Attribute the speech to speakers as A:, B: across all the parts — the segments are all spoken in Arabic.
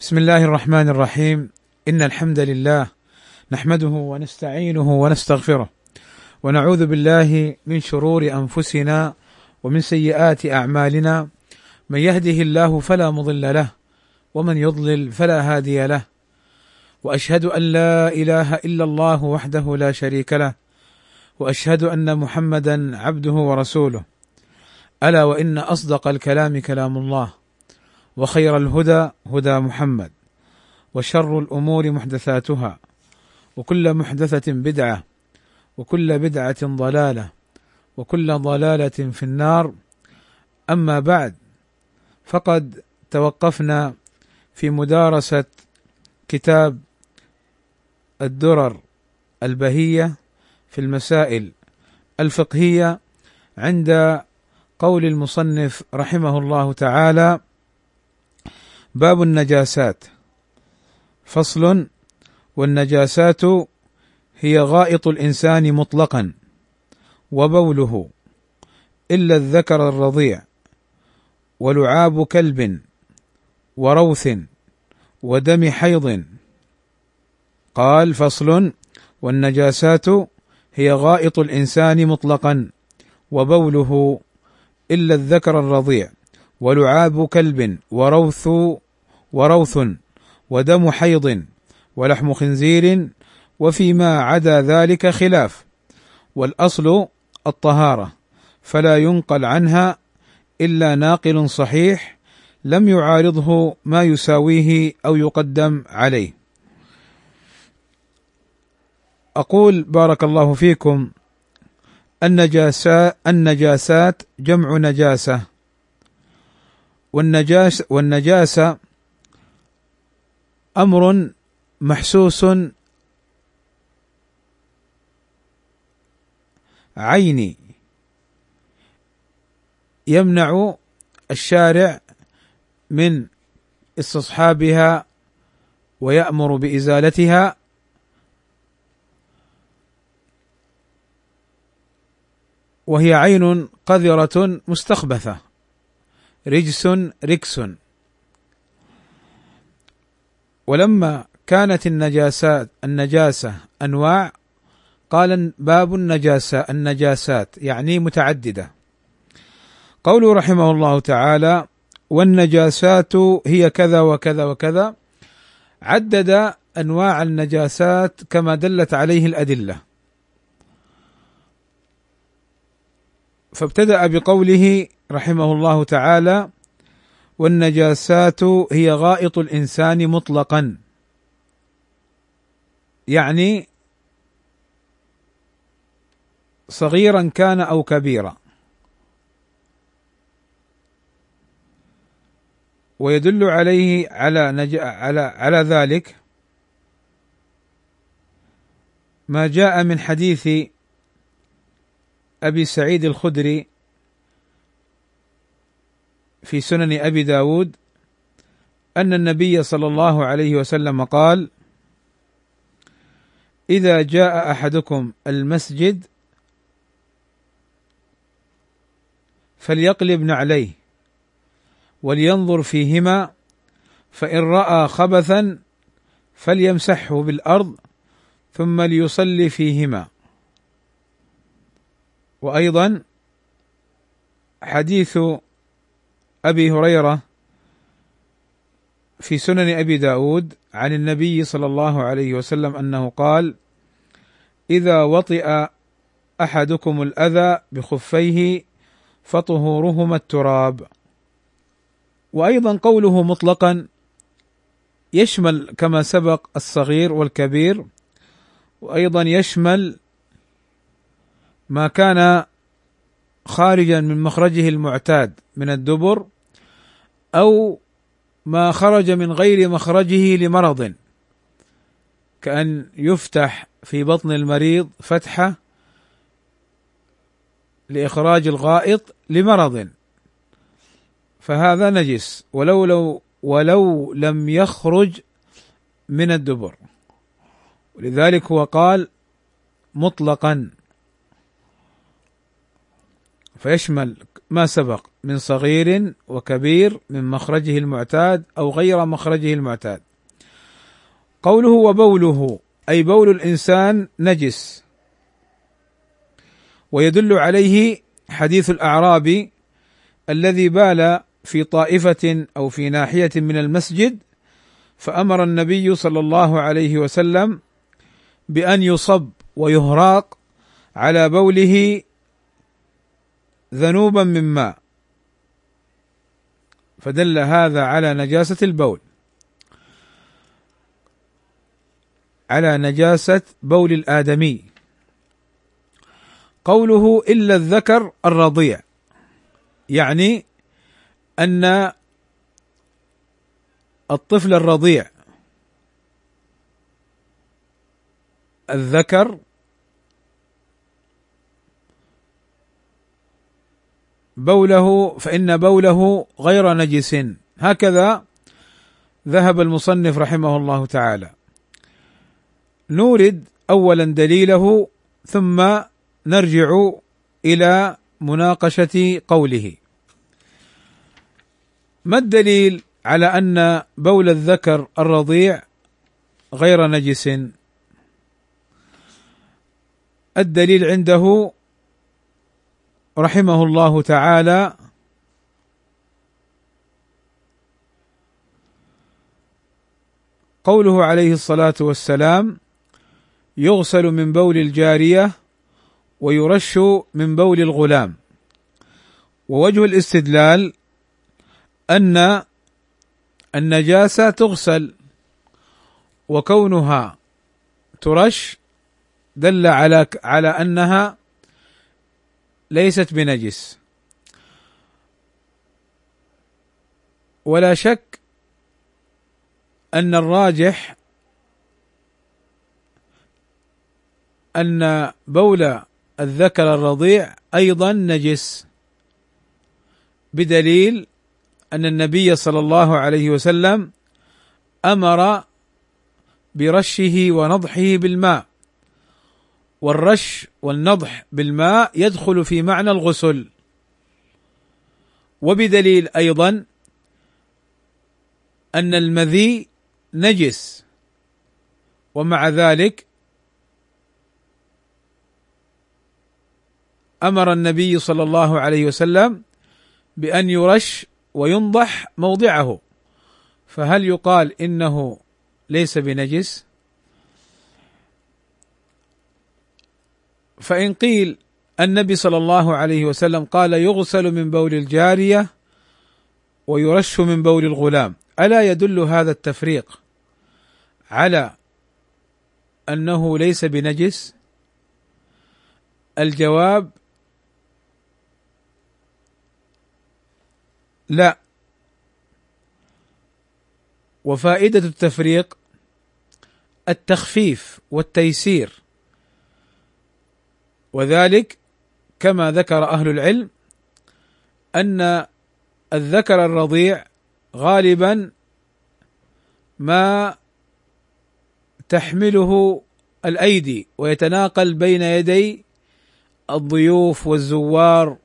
A: بسم الله الرحمن الرحيم. إن الحمد لله نحمده ونستعينه ونستغفره، ونعوذ بالله من شرور أنفسنا ومن سيئات أعمالنا. من يهده الله فلا مضل له، ومن يضلل فلا هادي له، وأشهد أن لا إله إلا الله وحده لا شريك له، وأشهد أن محمدا عبده ورسوله. ألا وإن أصدق الكلام كلام الله، وخير الهدى هدى محمد، وشر الأمور محدثاتها، وكل محدثة بدعة، وكل بدعة ضلالة، وكل ضلالة في النار. أما بعد، فقد توقفنا في مدارسة كتاب الدرر البهية في المسائل الفقهية عند قول المصنف رحمه الله تعالى: باب النجاسات. فصل: والنجاسات هي غائط الإنسان مطلقا، وبوله، إلا الذكر الرضيع، ولعاب كلب، وروث، ودم حيض. قال: فصل: والنجاسات هي غائط الإنسان مطلقا، وبوله، إلا الذكر الرضيع، ولعاب كلب، وروث، ودم حيض، ولحم خنزير، وفيما عدا ذلك خلاف، والأصل الطهارة، فلا ينقل عنها إلا ناقل صحيح لم يعارضه ما يساويه أو يقدم عليه. أقول بارك الله فيكم: النجاسات جمع نجاسة، والنجاسة أمر محسوس عيني يمنع الشارع من استصحابها ويأمر بإزالتها، وهي عين قذرة مستخبثة، ركس. ولما كانت النجاسة أنواع، قال باب النجاسات يعني متعددة. قوله رحمه الله تعالى: والنجاسات هي كذا وكذا وكذا، عدد أنواع النجاسات كما دلت عليه الأدلة، فابتدأ بقوله رحمه الله تعالى: والنجاسات هي غائط الإنسان مطلقا، يعني صغيرا كان أو كبيرا. ويدل عليه على ذلك ما جاء من حديث أبي سعيد الخدري في سنن أبي داود أن النبي صلى الله عليه وسلم قال: إذا جاء أحدكم المسجد فليقلب نعليه ولينظر فيهما، فإن رأى خبثا فليمسحه بالأرض ثم ليصلي فيهما. وأيضا حديث أبي هريرة في سنن أبي داود عن النبي صلى الله عليه وسلم أنه قال: إذا وطئ أحدكم الأذى بخفيه فطهورهما التراب. وأيضا قوله مطلقا يشمل كما سبق الصغير والكبير، وأيضا يشمل ما كان خارجا من مخرجه المعتاد من الدبر، أو ما خرج من غير مخرجه لمرض، كأن يفتح في بطن المريض فتحة لإخراج الغائط لمرض، فهذا نجس ولو لم يخرج من الدبر. ولذلك هو قال مطلقا، فيشمل ما سبق من صغير وكبير من مخرجه المعتاد أو غير مخرجه المعتاد. قوله وبوله أي بول الإنسان نجس، ويدل عليه حديث الأعرابي الذي بال في طائفة أو في ناحية من المسجد، فأمر النبي صلى الله عليه وسلم بأن يصب ويهراق على بوله ذنوبا من ماء، فدل هذا على نجاسة البول، على نجاسة بول الآدمي. قوله إلا الذكر الرضيع، يعني أن الطفل الرضيع الذكر بوله فإن بوله غير نجس، هكذا ذهب المصنف رحمه الله تعالى. نورد أولا دليله ثم نرجع إلى مناقشة قوله. ما الدليل على أن بول الذكر الرضيع غير نجس؟ الدليل عنده رحمه الله تعالى قوله عليه الصلاة والسلام: يغسل من بول الجارية ويرش من بول الغلام. ووجه الاستدلال أن النجاسة تغسل، وكونها ترش دل على أنها ليست بنجس. ولا شك أن الراجح أن بول الذكر الرضيع أيضا نجس، بدليل أن النبي صلى الله عليه وسلم أمر برشه ونضحه بالماء، والرش والنضح بالماء يدخل في معنى الغسل. وبدليل أيضا أن المذي نجس، ومع ذلك أمر النبي صلى الله عليه وسلم بأن يرش وينضح موضعه، فهل يقال إنه ليس بنجس؟ فإن قيل النبي صلى الله عليه وسلم قال يغسل من بول الجارية ويرش من بول الغلام، ألا يدل هذا التفريق على أنه ليس بنجس؟ الجواب لا. وفائدة التفريق التخفيف والتيسير، وذلك كما ذكر أهل العلم أن الذكر الرضيع غالبا ما تحمله الأيدي ويتناقل بين يدي الضيوف والزوار،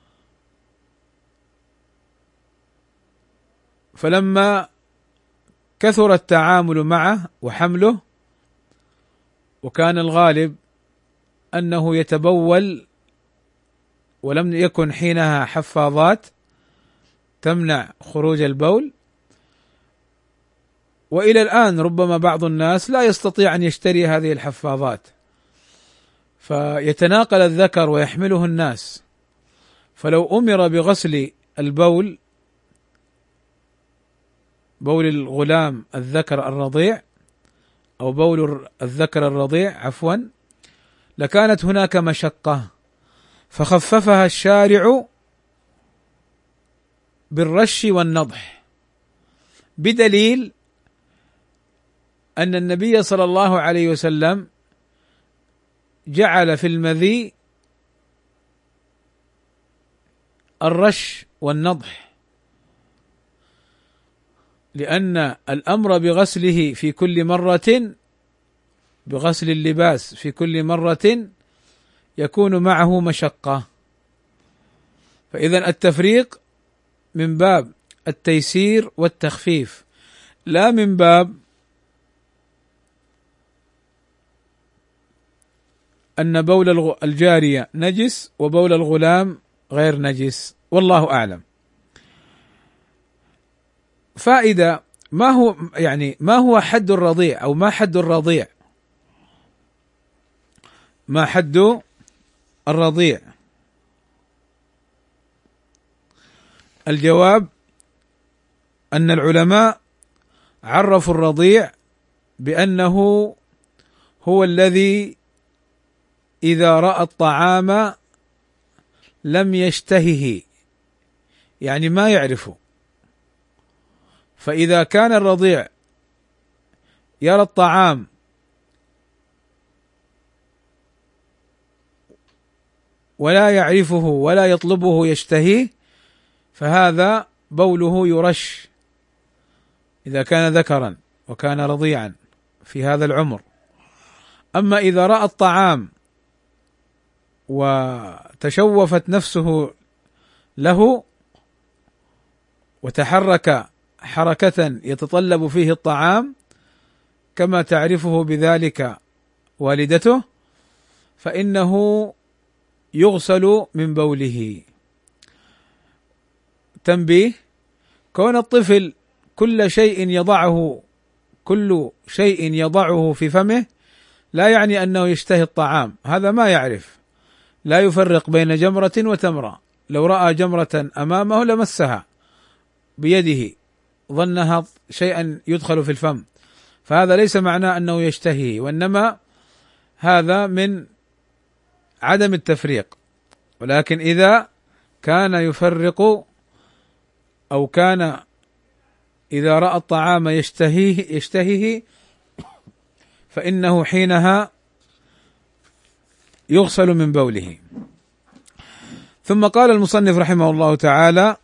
A: فلما كثر التعامل معه وحمله وكان الغالب أنه يتبول ولم يكن حينها حفاظات تمنع خروج البول، وإلى الآن ربما بعض الناس لا يستطيع أن يشتري هذه الحفاظات، فيتناقل الذكر ويحمله الناس، فلو أمر بغسل البول، بول الغلام الذكر الرضيع أو بول الذكر الرضيع عفوا، لكانت هناك مشقة، فخففها الشارع بالرش والنضح، بدليل أن النبي صلى الله عليه وسلم جعل في المذي الرش والنضح، لأن الأمر بغسله في كل مرة، بغسل اللباس في كل مرة يكون معه مشقة، فإذا التفريق من باب التيسير والتخفيف، لا من باب أن بول الجارية نجس وبول الغلام غير نجس، والله أعلم. فائدة: ما هو حد الرضيع، أو ما حد الرضيع؟ ما حد الرضيع؟ الجواب أن العلماء عرفوا الرضيع بأنه هو الذي إذا رأى الطعام لم يشتهه، يعني ما يعرفه. فإذا كان الرضيع يرى الطعام ولا يعرفه ولا يطلبه يشتهيه، فهذا بوله يرش إذا كان ذكرا وكان رضيعا في هذا العمر. أما إذا رأى الطعام وتشوفت نفسه له وتحرك حركة يتطلب فيه الطعام كما تعرفه بذلك والدته، فإنه يغسل من بوله. تنبيه: كون الطفل كل شيء يضعه في فمه لا يعني أنه يشتهي الطعام، هذا ما يعرف، لا يفرق بين جمرة وتمرة. لو رأى جمرة أمامه لمسها بيده ظنها شيئا يدخل في الفم، فهذا ليس معناه أنه يشتهي، وإنما هذا من عدم التفريق. ولكن إذا كان يفرق، أو كان إذا رأى الطعام يشتهيه فإنه حينها يغسل من بوله. ثم قال المصنف رحمه الله تعالى: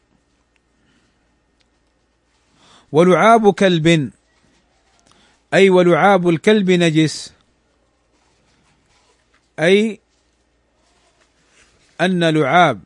A: ولعاب كلب، أي ولعاب الكلب نجس، أي أن لعاب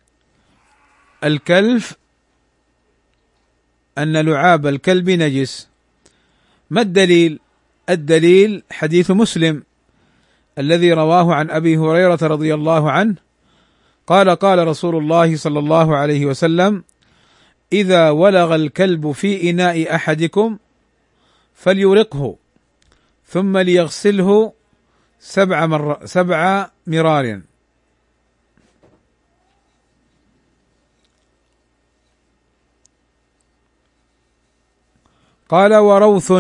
A: الكلب نجس. ما الدليل؟ الدليل حديث مسلم الذي رواه عن أبي هريرة رضي الله عنه قال: قال رسول الله صلى الله عليه وسلم: إذا ولغ الكلب في إناء أحدكم فليرقه ثم ليغسله 7 مرار. قال: وروث،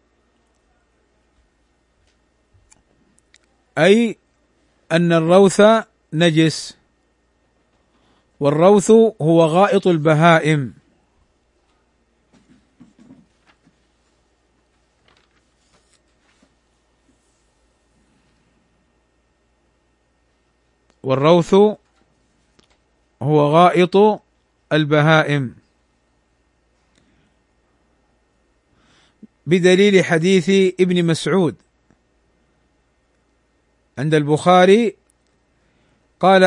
A: أي أن الروث نجس، والروث هو غائط البهائم. والروث هو غائط البهائم، بدليل حديث ابن مسعود عند البخاري قال: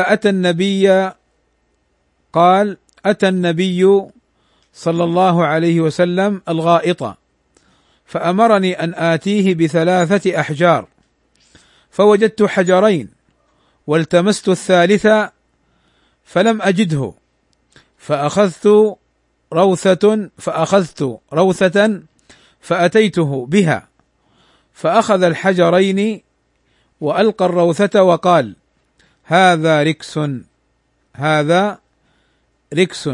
A: أتى النبي صلى الله عليه وسلم الغائط فأمرني أن آتيه ب3 أحجار، فوجدت حجرين والتمست الثالث فلم أجده، فأخذت روثة فأتيته بها، فأخذ الحجرين وألقى الروثة وقال: هذا ركس.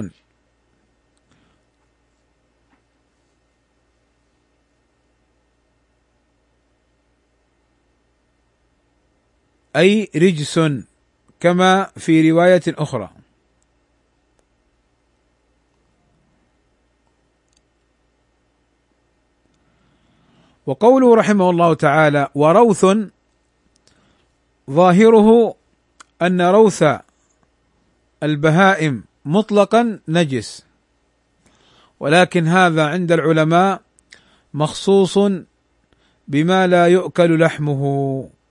A: أي رجس، كما في رواية أخرى. وقوله رحمه الله تعالى: وروث، ظاهره أن روث البهائم مطلقا نجس، ولكن هذا عند العلماء مخصوص بما لا يؤكل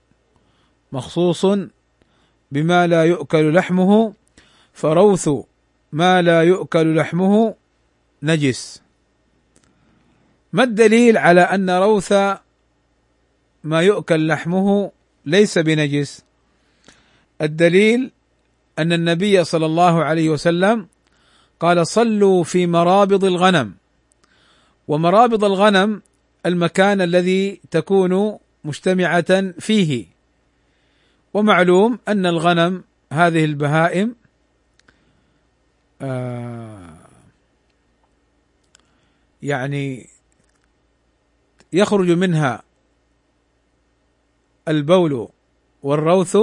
A: لحمه، فروث ما لا يؤكل لحمه نجس. ما الدليل على أن روث ما يؤكل لحمه ليس بنجس؟ الدليل أن النبي صلى الله عليه وسلم قال: صلوا في مرابض الغنم. ومرابض الغنم المكان الذي تكون مجتمعة فيه، ومعلوم أن الغنم هذه البهائم يعني يخرج منها البول والروث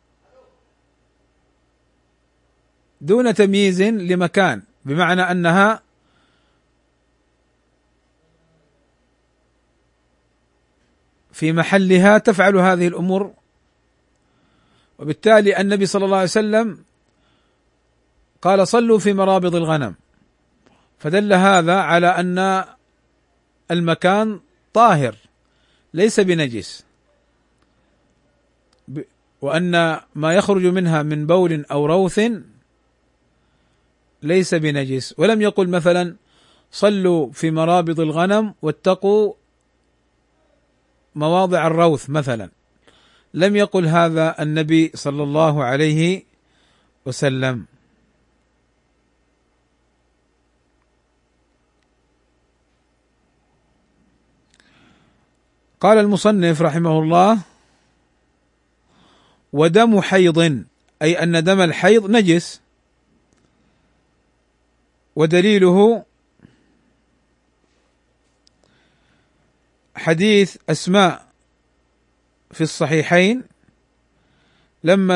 A: دون تمييز لمكان، بمعنى أنها في محلها تفعل هذه الأمور. وبالتالي النبي صلى الله عليه وسلم قال: صلوا في مرابض الغنم، فدل هذا على أن المكان طاهر ليس بنجس، وأن ما يخرج منها من بول أو روث ليس بنجس. ولم يقل مثلا: صلوا في مرابض الغنم واتقوا مواضع الروث مثلا، لم يقل هذا النبي صلى الله عليه وسلم. قال المصنف رحمه الله: ودم حيض، أي أن دم الحيض نجس. ودليله حديث أسماء في الصحيحين لما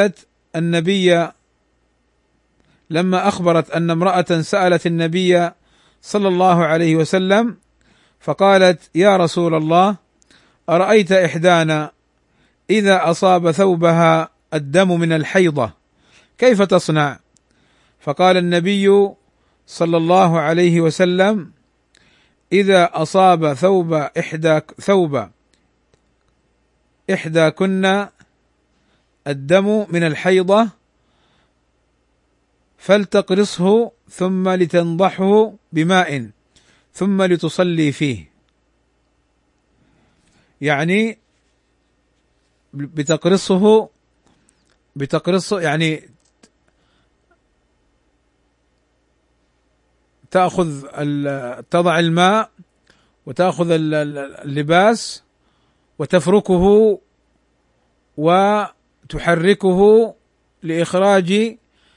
A: أخبرت أن امرأة سألت النبي صلى الله عليه وسلم فقالت: يا رسول الله، أرأيت إحدانا إذا أصاب ثوبها الدم من الحيضة كيف تصنع؟ فقال النبي صلى الله عليه وسلم: إذا أصاب ثوب إحداكن الدم من الحيضة فلتقرصه ثم لتنضحه بماء ثم لتصلي فيه. يعني بتقرصه يعني تضع الماء وتأخذ اللباس وتفركه وتحركه لإخراج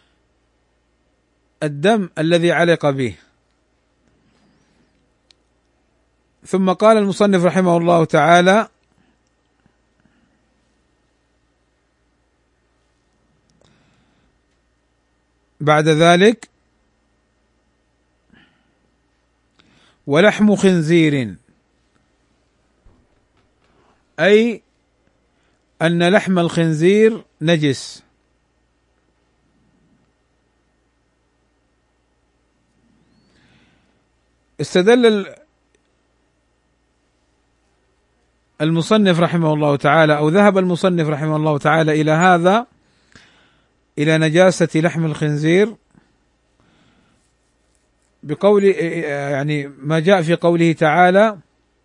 A: الدم الذي علق به. ثم قال المصنف رحمه الله تعالى: بعد ذلك: ولحم خنزير، أي أن لحم الخنزير نجس. استدل المصنف رحمه الله تعالى، أو ذهب المصنف رحمه الله تعالى إلى هذا، إلى نجاسة لحم الخنزير، بقول يعني ما جاء في قوله تعالى: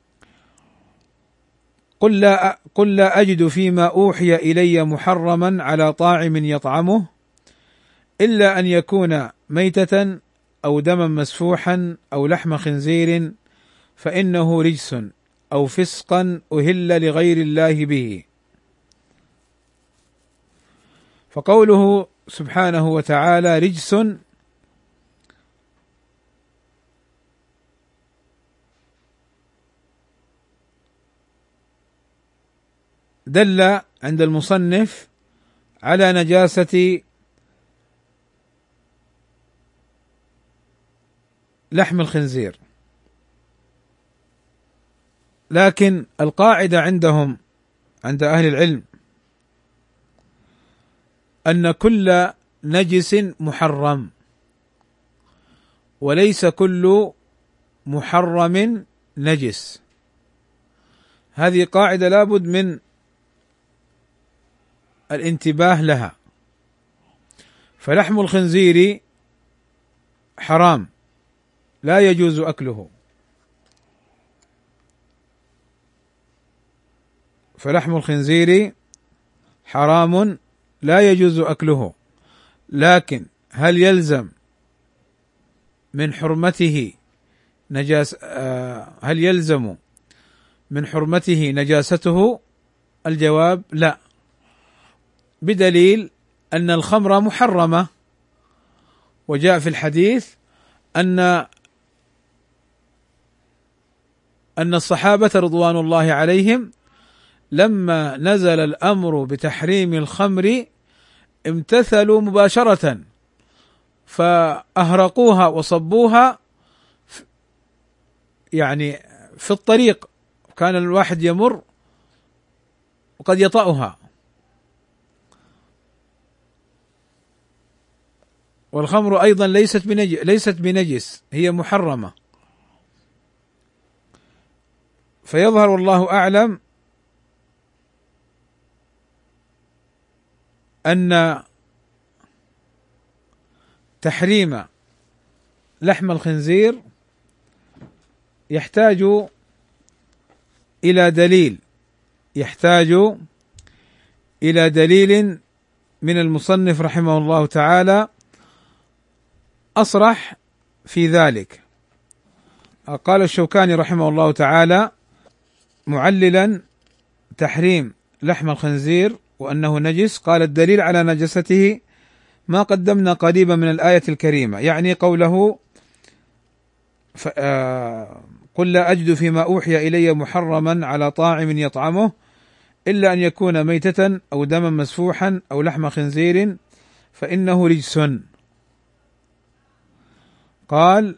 A: قل لا أجد فيما أوحي إلي محرما على طاعم يطعمه إلا أن يكون ميتة أو دما مسفوحا أو لحم خنزير فإنه رجس أو فسقا أهل لغير الله به. فقوله سبحانه وتعالى رجس دل عند المصنف على نجاسة لحم الخنزير، لكن القاعدة عندهم عند أهل العلم أن كل نجس محرم، وليس كل محرم نجس. هذه قاعدة لابد من الانتباه لها. فلحم الخنزير حرام لا يجوز أكله، فلحم الخنزير حرام لا يجوز أكله، لكن هل يلزم من حرمته هل يلزم من حرمته نجاسته؟ الجواب لا، بدليل أن الخمر محرمة، وجاء في الحديث أن الصحابة رضوان الله عليهم لما نزل الأمر بتحريم الخمر امتثلوا مباشرة، فأهرقوها وصبوها يعني في الطريق، كان الواحد يمر وقد يطأها. والخمر أيضا ليست بنجس، هي محرمة. فيظهر والله أعلم أن تحريم لحم الخنزير يحتاج إلى دليل من المصنف رحمه الله تعالى أصرح في ذلك. قال الشوكاني رحمه الله تعالى معللا تحريم لحم الخنزير وأنه نجس، قال: الدليل على نجسته ما قدمنا قريبا من الآية الكريمة، يعني قوله: قل لا أجد فيما أوحي إلي محرما على طاعم يطعمه إلا أن يكون ميتة أو دما مسفوحا أو لحم خنزير فإنه رجس. قال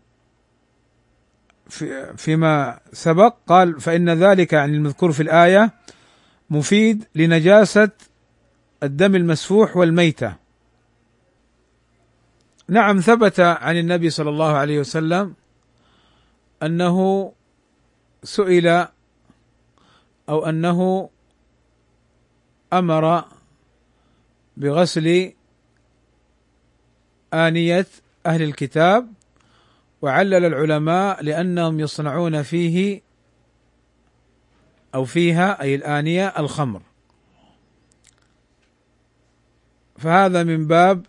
A: فيما سبق، قال: فإن ذلك يعني المذكور في الآية مفيد لنجاسة الدم المسفوح والميتة. نعم، ثبت عن النبي صلى الله عليه وسلم أنه سئل أو أنه أمر بغسل آنية أهل الكتاب، وعلل العلماء لأنهم يصنعون فيه أو فيها أي الآنية الخمر، فهذا من باب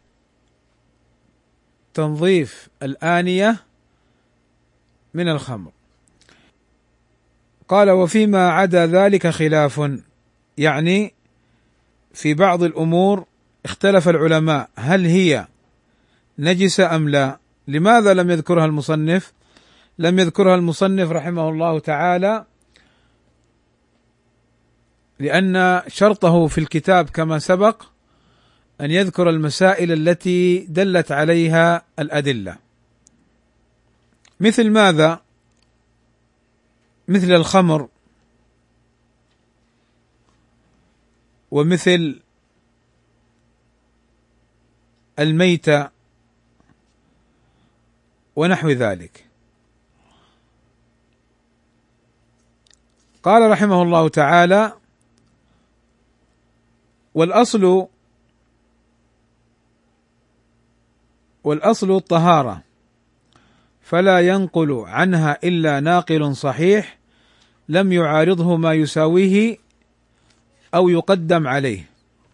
A: تنظيف الآنية من الخمر. قال: وفيما عدا ذلك خلاف، يعني في بعض الأمور اختلف العلماء هل هي نجسة أم لا. لماذا لم يذكرها المصنف؟ لم يذكرها المصنف رحمه الله تعالى لأن شرطه في الكتاب كما سبق أن يذكر المسائل التي دلت عليها الأدلة. مثل ماذا؟ مثل الخمر، ومثل الميتة ونحو ذلك. قال رحمه الله تعالى: والأصل الطهارة، فلا ينقل عنها إلا ناقل صحيح لم يعارضه ما يساويه أو يقدم عليه.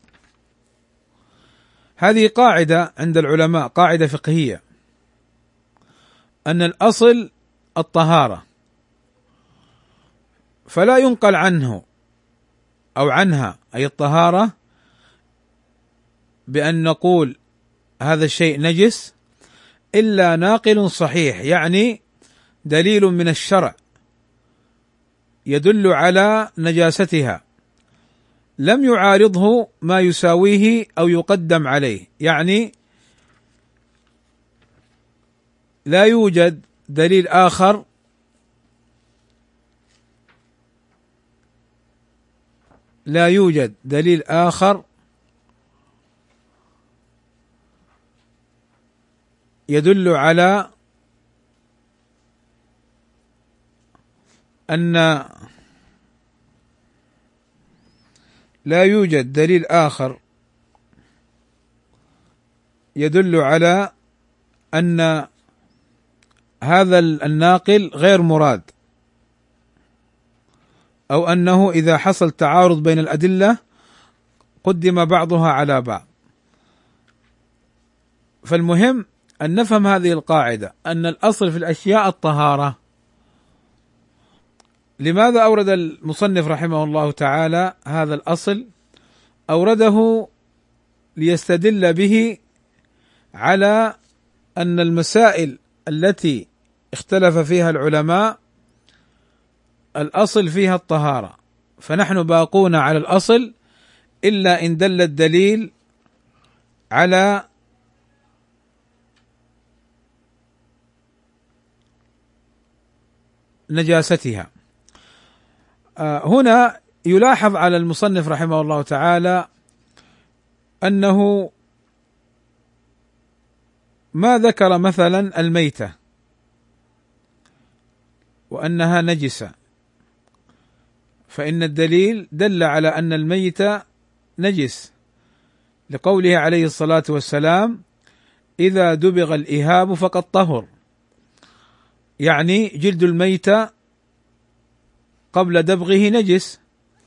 A: هذه قاعدة عند العلماء، قاعدة فقهية، أن الأصل الطهارة، فلا ينقل عنه أو عنها أي الطهارة بأن نقول هذا الشيء نجس إلا ناقل صحيح، يعني دليل من الشرع يدل على نجاستها لم يعارضه ما يساويه أو يقدم عليه، يعني لا يوجد دليل آخر يدل على أن لا يوجد دليل آخر يدل على أن هذا الناقل غير مراد، أو أنه إذا حصل تعارض بين الأدلة قدم بعضها على بعض. فالمهم أن نفهم هذه القاعدة، أن الأصل في الأشياء الطهارة. لماذا أورد المصنف رحمه الله تعالى هذا الأصل؟ أورده ليستدل به على أن المسائل التي اختلف فيها العلماء الأصل فيها الطهارة، فنحن باقون على الأصل إلا إن دل الدليل على نجاستها. هنا يلاحظ على المصنف رحمه الله تعالى أنه ما ذكر مثلا الميتة وأنها نجسة، فإن الدليل دل على أن الميتة نجس، لقوله عليه الصلاة والسلام: إذا دبغ الإهاب فقد طهر، يعني جلد الميتة قبل دبغه نجس،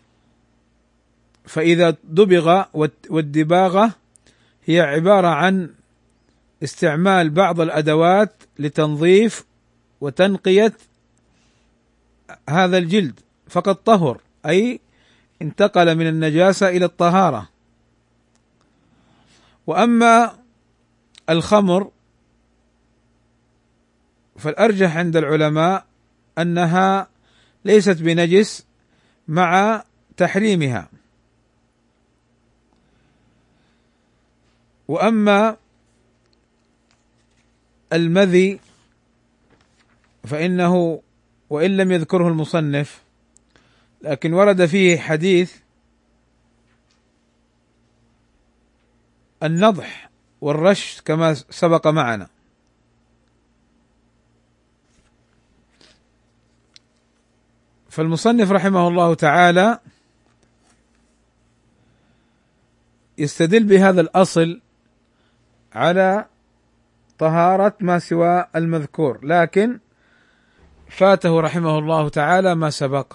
A: فإذا دبغ، والدباغة هي عبارة عن استعمال بعض الأدوات لتنظيف وتنقية هذا الجلد، فقد طهر أي انتقل من النجاسة إلى الطهارة. وأما الخمر فالأرجح عند العلماء أنها ليست بنجس مع تحريمها. وأما المذي فإنه وإن لم يذكره المصنف لكن ورد فيه حديث النضح والرش كما سبق معنا. فالمصنف رحمه الله تعالى يستدل بهذا الأصل على طهارة ما سوى المذكور، لكن فاته رحمه الله تعالى ما سبق.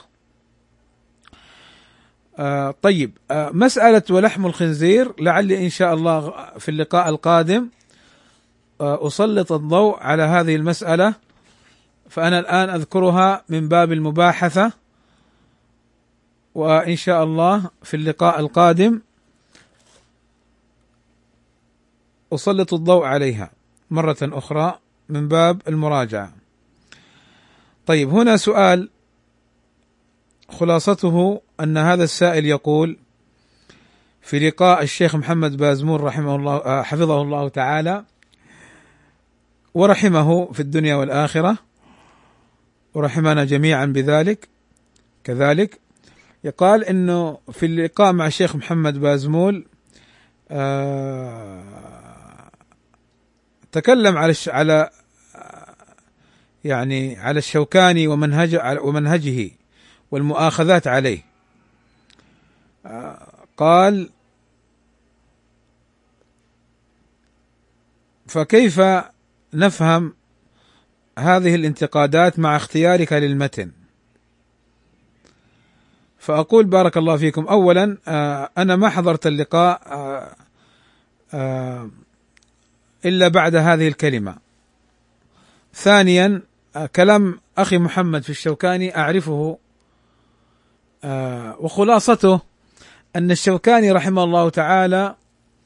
A: طيب، مسألة ولحم الخنزير لعلي إن شاء الله في اللقاء القادم أسلط الضوء على هذه المسألة، فأنا الآن أذكرها من باب المباحثة، وإن شاء الله في اللقاء القادم أسلط الضوء عليها مرة أخرى من باب المراجعة. طيب، هنا سؤال خلاصته أن هذا السائل يقول: في لقاء الشيخ محمد بازمول رحمه الله حفظه الله تعالى ورحمه في الدنيا والآخرة ورحمنا جميعا بذلك كذلك، يقال انه في اللقاء مع الشيخ محمد بازمول تكلم على يعني على الشوكاني ومنهجه والمؤاخذات عليه. قال: فكيف نفهم هذه الانتقادات مع اختيارك للمتن؟ فأقول بارك الله فيكم، أولا أنا ما حضرت اللقاء إلا بعد هذه الكلمة. ثانيا، كلام أخي محمد في الشوكاني أعرفه، وخلاصته أن الشوكاني رحمه الله تعالى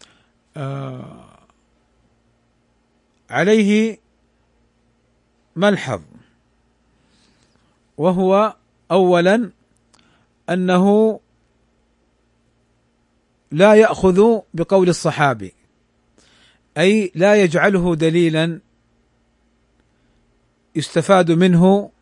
A: عليه ملحظ، وهو أولا أنه لا يأخذ بقول الصحابي، أي لا يجعله دليلا يستفاد منه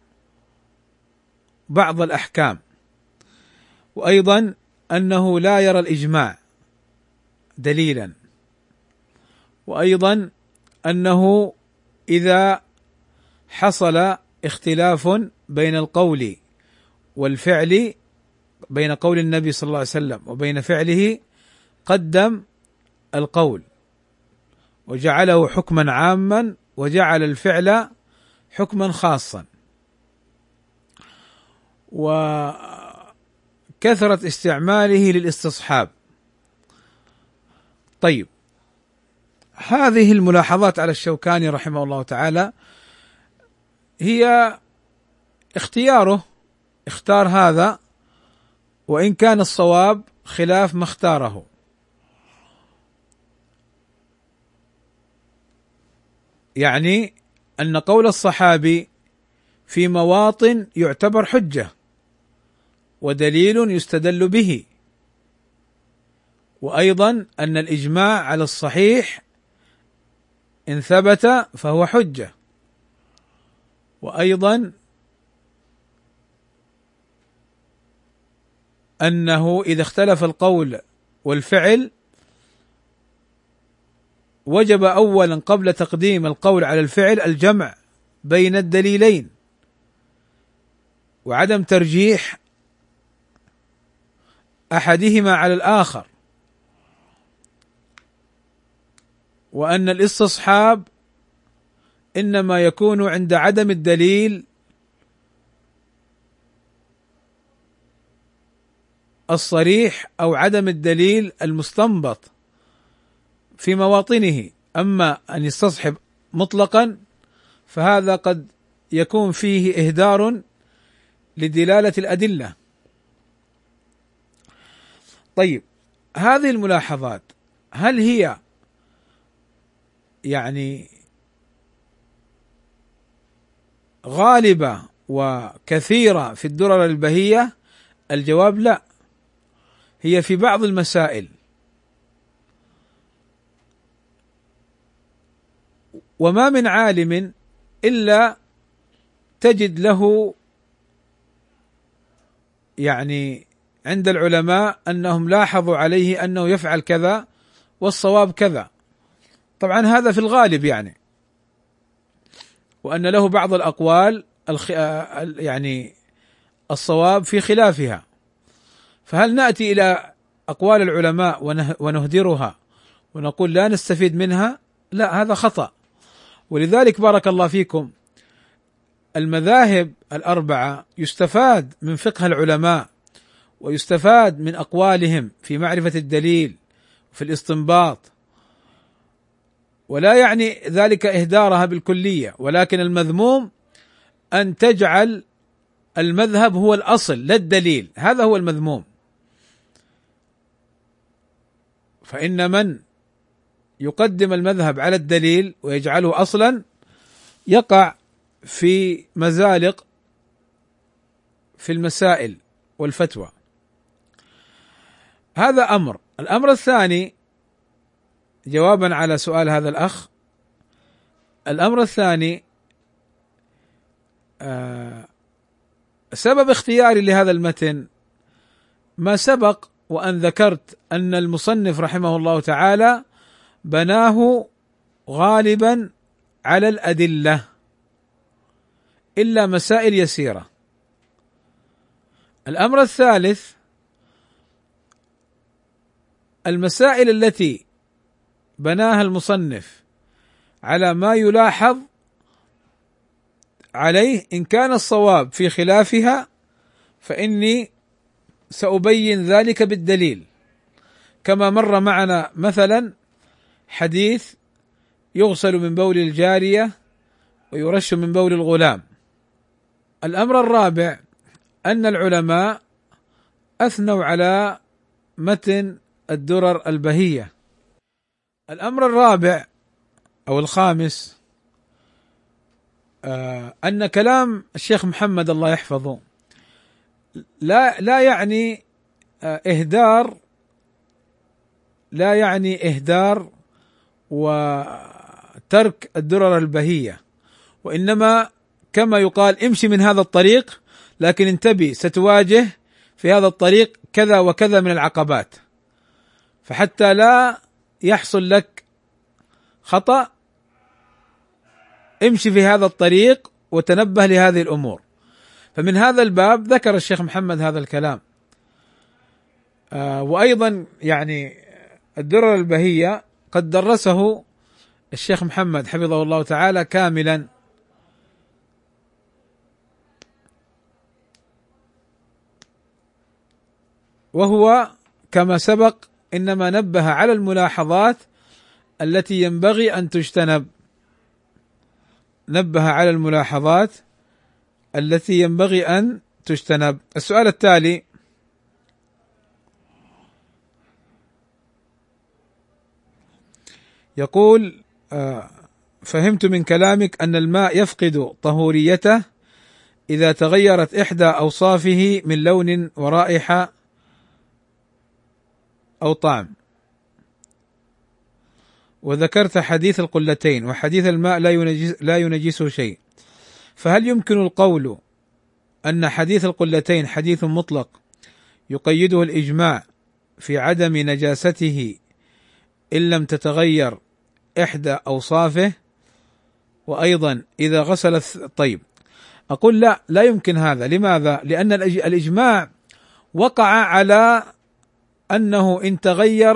A: بعض الأحكام، وأيضا أنه لا يرى الإجماع دليلا، وأيضا أنه إذا حصل اختلاف بين القول والفعل، بين قول النبي صلى الله عليه وسلم وبين فعله، قدم القول وجعله حكما عاما وجعل الفعل حكما خاصا، وكثرة استعماله للاستصحاب. طيب، هذه الملاحظات على الشوكاني رحمه الله تعالى هي اختياره، اختار هذا، وإن كان الصواب خلاف ما اختاره. يعني أن قول الصحابي في مواطن يعتبر حجة ودليل يستدل به، وأيضا أن الإجماع على الصحيح إن ثبت فهو حجة، وأيضا أنه إذا اختلف القول والفعل وجب أولا قبل تقديم القول على الفعل الجمع بين الدليلين وعدم ترجيح أحدهما على الآخر، وأن الاستصحاب إنما يكون عند عدم الدليل الصريح أو عدم الدليل المستنبط في مواطنه، أما أن يستصحب مطلقا فهذا قد يكون فيه إهدار لدلالة الأدلة. طيب، هذه الملاحظات هل هي يعني غالبة وكثيرة في الدرر البهية؟ الجواب لا، هي في بعض المسائل، وما من عالم إلا تجد له يعني عند العلماء أنهم لاحظوا عليه أنه يفعل كذا والصواب كذا. طبعا هذا في الغالب يعني، وأن له بعض الأقوال يعني الصواب في خلافها. فهل نأتي إلى أقوال العلماء ونهدرها ونقول لا نستفيد منها؟ لا، هذا خطأ. ولذلك بارك الله فيكم المذاهب الأربعة يستفاد من فقه العلماء ويستفاد من أقوالهم في معرفة الدليل في الاستنباط، ولا يعني ذلك إهدارها بالكلية، ولكن المذموم أن تجعل المذهب هو الأصل لا الدليل، هذا هو المذموم. فإن من يقدم المذهب على الدليل ويجعله أصلا يقع في مزالق في المسائل والفتوى. هذا أمر. الأمر الثاني جوابا على سؤال هذا الأخ، الأمر الثاني سبب اختياري لهذا المتن ما سبق وأن ذكرت أن المصنف رحمه الله تعالى بناه غالبا على الأدلة إلا مسائل يسيرة. الأمر الثالث المسائل التي بناها المصنف على ما يلاحظ عليه إن كان الصواب في خلافها فإني سأبين ذلك بالدليل، كما مر معنا مثلا حديث يغسل من بول الجارية ويرش من بول الغلام. الأمر الرابع أن العلماء أثنوا على متن الدرر البهية. الأمر الرابع أو الخامس أن كلام الشيخ محمد الله يحفظه لا يعني إهدار، لا يعني إهدار وترك الدرر البهية، وإنما كما يقال امشي من هذا الطريق لكن انتبه ستواجه في هذا الطريق كذا وكذا من العقبات، فحتى لا يحصل لك خطأ امشي في هذا الطريق وتنبه لهذه الأمور. فمن هذا الباب ذكر الشيخ محمد هذا الكلام. وأيضا يعني الدرر البهية قد درسه الشيخ محمد حفظه الله تعالى كاملا وهو كما سبق إنما نبه على الملاحظات التي ينبغي أن تجتنب، نبه على الملاحظات التي ينبغي أن تجتنب. السؤال التالي: يقول: فهمت من كلامك أن الماء يفقد طهوريته إذا تغيرت إحدى أوصافه من لون ورائحة أو طعم، وذكرت حديث القلتين وحديث الماء لا ينجسه شيء، فهل يمكن القول أن حديث القلتين حديث مطلق يقيده الإجماع في عدم نجاسته إن لم تتغير إحدى أوصافه؟ وأيضا إذا غسل طيب، أقول لا يمكن هذا. لماذا؟ لأن الإجماع وقع على أنه إن تغير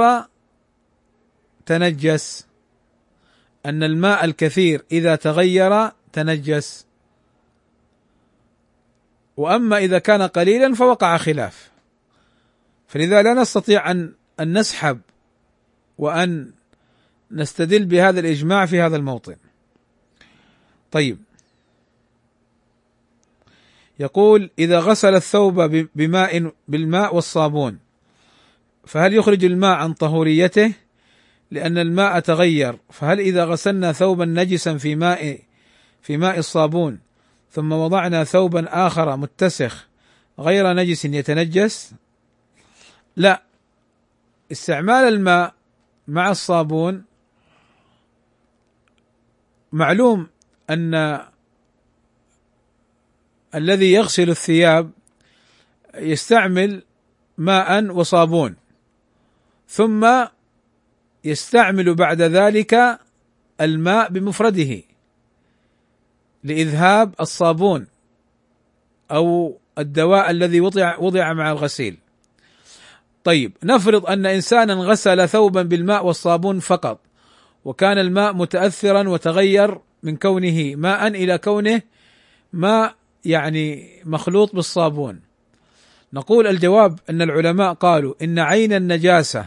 A: تنجس، أن الماء الكثير إذا تغير تنجس، وأما إذا كان قليلا فوقع خلاف. فلذا لا نستطيع أن نسحب وأن نستدل بهذا الإجماع في هذا الموطن. طيب، يقول: إذا غسل الثوب بالماء والصابون فهل يخرج الماء عن طهوريته لأن الماء تغير؟ فهل إذا غسلنا ثوبا نجسا في ماء الصابون ثم وضعنا ثوبا آخر متسخ غير نجس يتنجس؟ لا، استعمال الماء مع الصابون معلوم أن الذي يغسل الثياب يستعمل ماء وصابون، ثم يستعمل بعد ذلك الماء بمفرده لإذهاب الصابون أو الدواء الذي وضع مع الغسيل. طيب، نفرض أن إنسانا غسل ثوبا بالماء والصابون فقط، وكان الماء متأثرا وتغير من كونه ماء إلى كونه ماء يعني مخلوط بالصابون. نقول الجواب أن العلماء قالوا إن عين النجاسة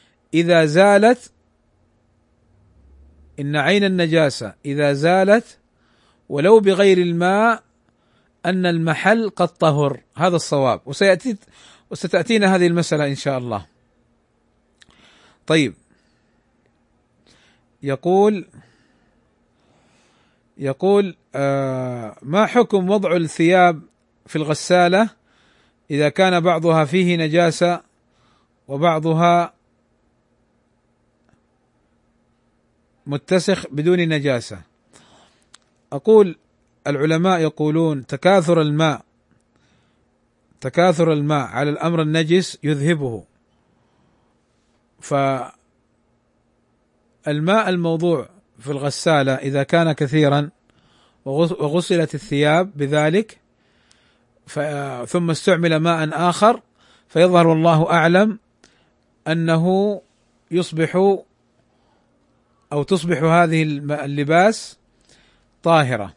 A: إذا زالت ولو بغير الماء أن المحل قد طهر. هذا الصواب، وستأتينا هذه المسألة إن شاء الله. طيب، يقول ما حكم وضع الثياب في الغسالة إذا كان بعضها فيه نجاسة وبعضها متسخ بدون نجاسة؟ أقول العلماء يقولون تكاثر الماء على الأمر النجس يذهبه، فالماء الموضوع في الغسالة إذا كان كثيرا وغسلت الثياب بذلك ثم استعمل ماء آخر، فيظهر والله أعلم أنه تصبح هذه اللباس طاهرة،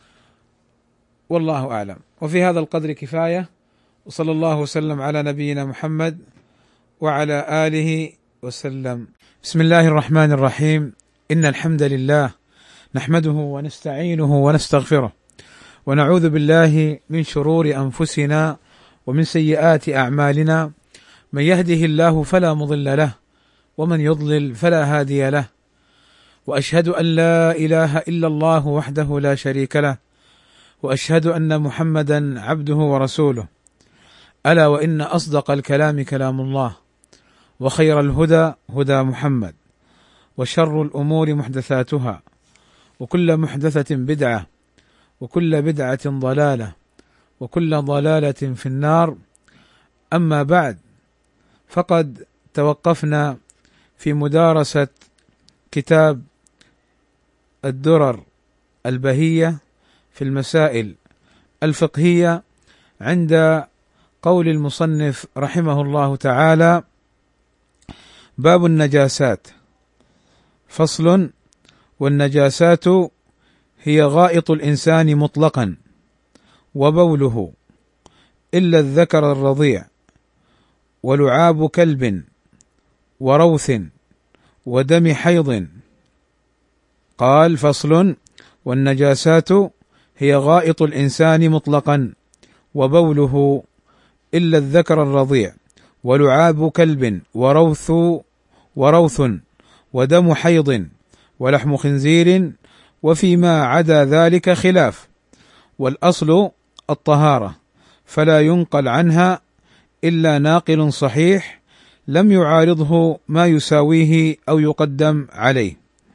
A: والله أعلم. وفي هذا القدر كفاية، وصلى الله وسلم على نبينا محمد وعلى آله وسلم. بسم الله الرحمن الرحيم. إن الحمد لله نحمده ونستعينه ونستغفره، ونعوذ بالله من شرور أنفسنا ومن سيئات أعمالنا، من يهده الله فلا مضل له ومن يضلل فلا هادي له، وأشهد أن لا إله إلا الله وحده لا شريك له، وأشهد أن محمدا عبده ورسوله. ألا وإن أصدق الكلام كلام الله، وخير الهدى هدى محمد، وشر الأمور محدثاتها، وكل محدثة بدعة، وكل بدعة ضلالة، وكل ضلالة في النار. أما بعد، فقد توقفنا في مدارسة كتاب الدرر البهية في المسائل الفقهية عند قول المصنف رحمه الله تعالى: باب النجاسات. فصل: والنجاسات هي غائط الإنسان مطلقا وبوله إلا الذكر الرضيع، ولعاب كلب وروث ودم حيض. قال: فصل: والنجاسات هي غائط الإنسان مطلقا، وبوله إلا الذكر الرضيع، ولعاب كلب وروث ودم حيض ولحم خنزير، وفيما عدا ذلك خلاف، والأصل الطهارة، فلا ينقل عنها إلا ناقل صحيح لم يعارضه ما يساويه أو يقدم عليه.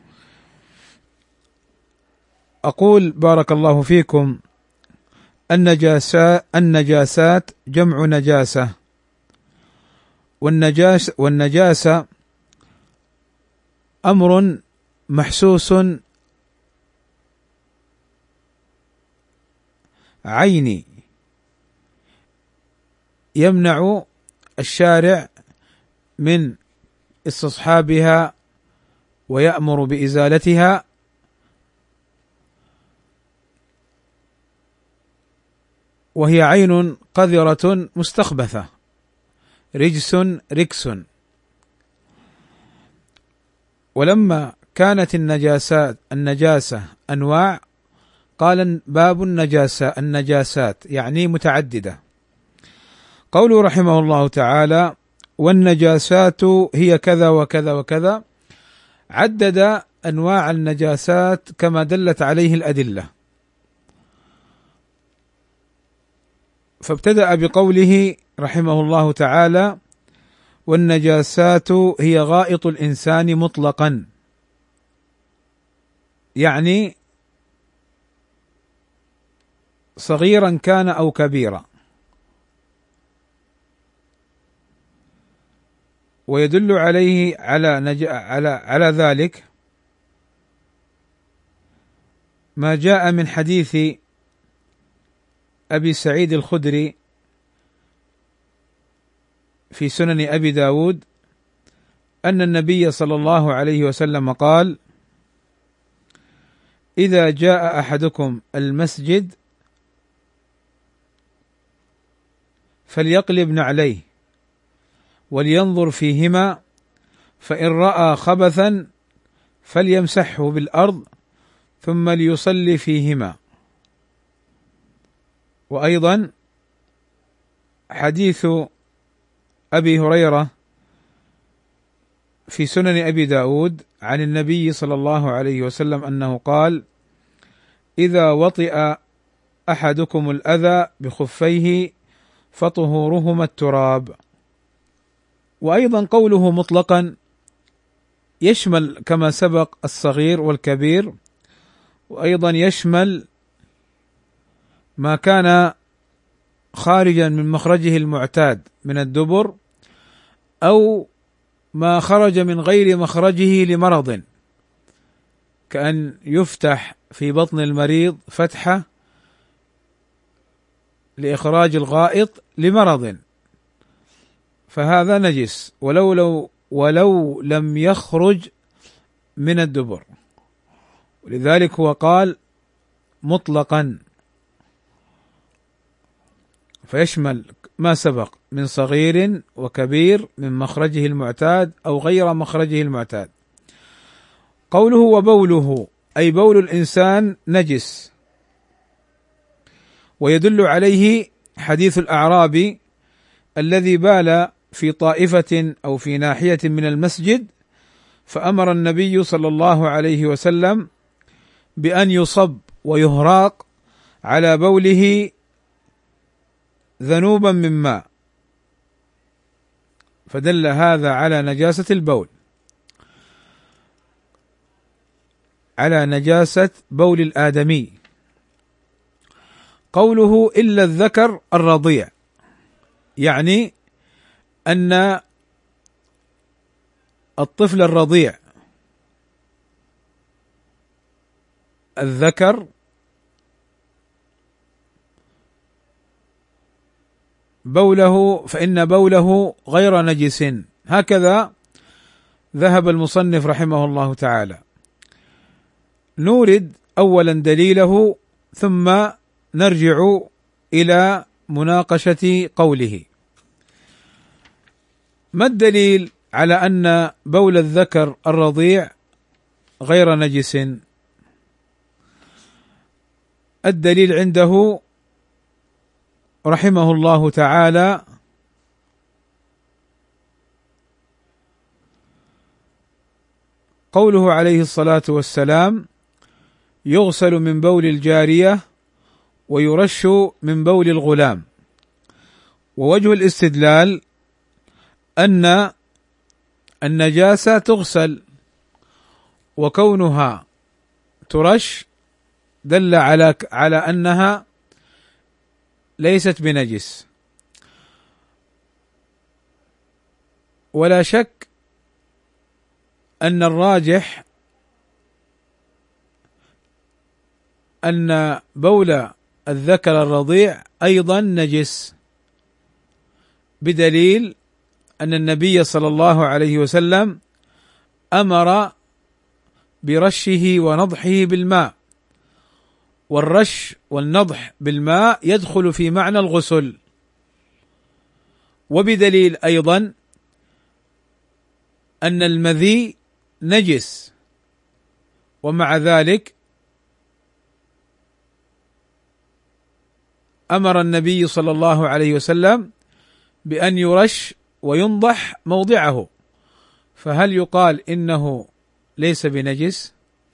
A: أقول بارك الله فيكم: النجاسات جمع نجاسة، والنجاسة أمر محسوس عيني يمنع الشارع من استصحابها ويأمر بإزالتها، وهي عين قذرة مستخبثة، رجس ركس. ولما كانت النجاسة أنواع، قال باب النجاسات يعني متعددة. قوله رحمه الله تعالى: والنجاسات هي كذا وكذا وكذا، عدد أنواع النجاسات كما دلت عليه الأدلة، فابتدأ بقوله رحمه الله تعالى: والنجاسات هي غائط الإنسان مطلقا، يعني صغيرا كان أو كبيرا. ويدل عليه على ذلك ما جاء من حديث أبي سعيد الخدري في سنن أبي داود أن النبي صلى الله عليه وسلم قال: إذا جاء أحدكم المسجد فليقلب نعليه ولينظر فيهما، فإن رأى خبثا فليمسحه بالأرض ثم ليصلي فيهما. وأيضا حديث أبي هريرة في سنن أبي داود عن النبي صلى الله عليه وسلم أنه قال: إذا وطئ أحدكم الأذى بخفيه فطهورهما التراب. وأيضا قوله مطلقا يشمل كما سبق الصغير والكبير، وأيضا يشمل ما كان خارجا من مخرجه المعتاد من الدبر، أو ما خرج من غير مخرجه لمرض، كأن يفتح في بطن المريض فتحة لإخراج الغائط لمرض، فهذا نجس ولو لم يخرج من الدبر. ولذلك هو قال مطلقا، فيشمل ما سبق من صغير وكبير من مخرجه المعتاد أو غير مخرجه المعتاد. قوله وبوله أي بول الإنسان نجس، ويدل عليه حديث الأعرابي الذي بال في طائفة أو في ناحية من المسجد، فأمر النبي صلى الله عليه وسلم بأن يصب ويهراق على بوله ذنوبا من ماء، فدل هذا على نجاسة البول، على نجاسة بول الآدمي. قوله إلا الذكر الرضيع، يعني أن الطفل الرضيع الذكر بوله، فإن بوله غير نجس. هكذا ذهب المصنف رحمه الله تعالى. نورد أولا دليله ثم نرجع إلى مناقشة قوله. ما الدليل على أن بول الذكر الرضيع غير نجس؟ الدليل عنده رحمه الله تعالى قوله عليه الصلاة والسلام: يغسل من بول الجارية ويرش من بول الغلام. ووجه الاستدلال أن النجاسة تغسل، وكونها ترش دل على أنها ليست بنجس. ولا شك أن الراجح أن بول الذكر الرضيع أيضا نجس، بدليل أن النبي صلى الله عليه وسلم أمر برشه ونضحه بالماء، والرش والنضح بالماء يدخل في معنى الغسل. وبدليل أيضا أن المذي نجس، ومع ذلك أمر النبي صلى الله عليه وسلم بأن يرش وينضح موضعه، فهل يقال إنه ليس بنجس؟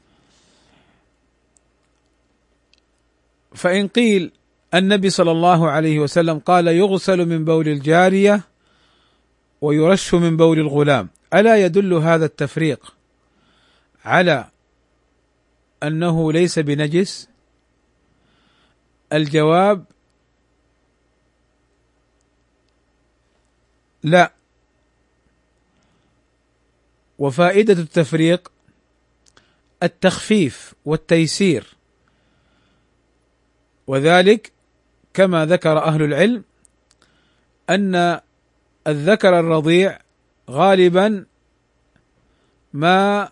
A: فإن قيل النبي صلى الله عليه وسلم قال يغسل من بول الجارية ويرش من بول الغلام، ألا يدل هذا التفريق على أنه ليس بنجس؟ الجواب: لا. وفائدة التفريق التخفيف والتيسير، وذلك كما ذكر أهل العلم أن الذكر الرضيع غالبا ما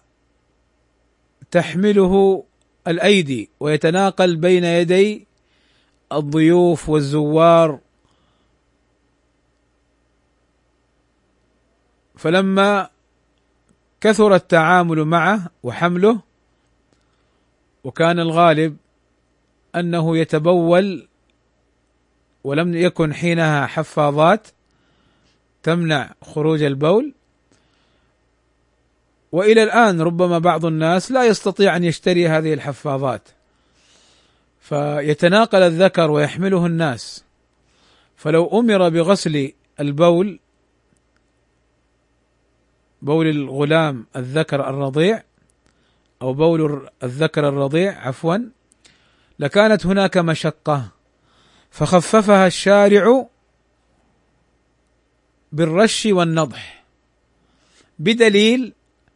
A: تحمله الأيدي ويتناقل بين يدي الضيوف والزوار، فلما كثر التعامل معه وحمله وكان الغالب أنه يتبول ولم يكن حينها حفاظات تمنع خروج البول، وإلى الآن ربما بعض الناس لا يستطيع أن يشتري هذه الحفاظات، فيتناقل الذكر ويحمله الناس. فلو أمر بغسل البول، بول الغلام الذكر الرضيع أو بول الذكر الرضيع عفوا، لكانت هناك مشقة، فخففها الشارع بالرش والنضح، بدليل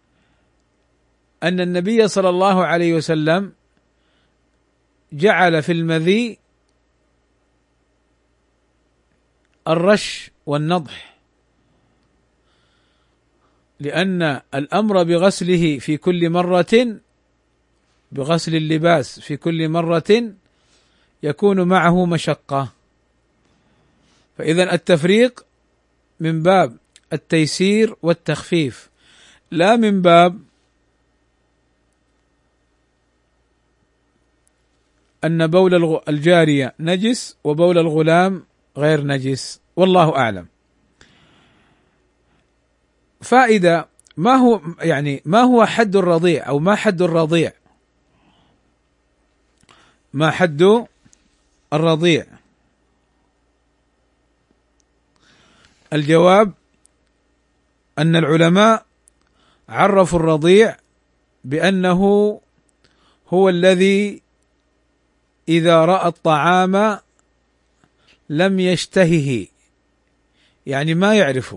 A: أن النبي صلى الله عليه وسلم جعل في المذي الرش والنضح، لأن الأمر بغسله في كل مرة، بغسل اللباس في كل مرة يكون معه مشقة. فإذا التفريق من باب التيسير والتخفيف، لا من باب أن بول الجارية نجس وبول الغلام غير نجس، والله أعلم. فائدة: ما هو حد الرضيع أو ما حد الرضيع؟ ما حد الرضيع؟ الجواب أن العلماء عرفوا الرضيع بأنه هو الذي إذا رأى الطعام لم يشتهه، يعني ما يعرفه.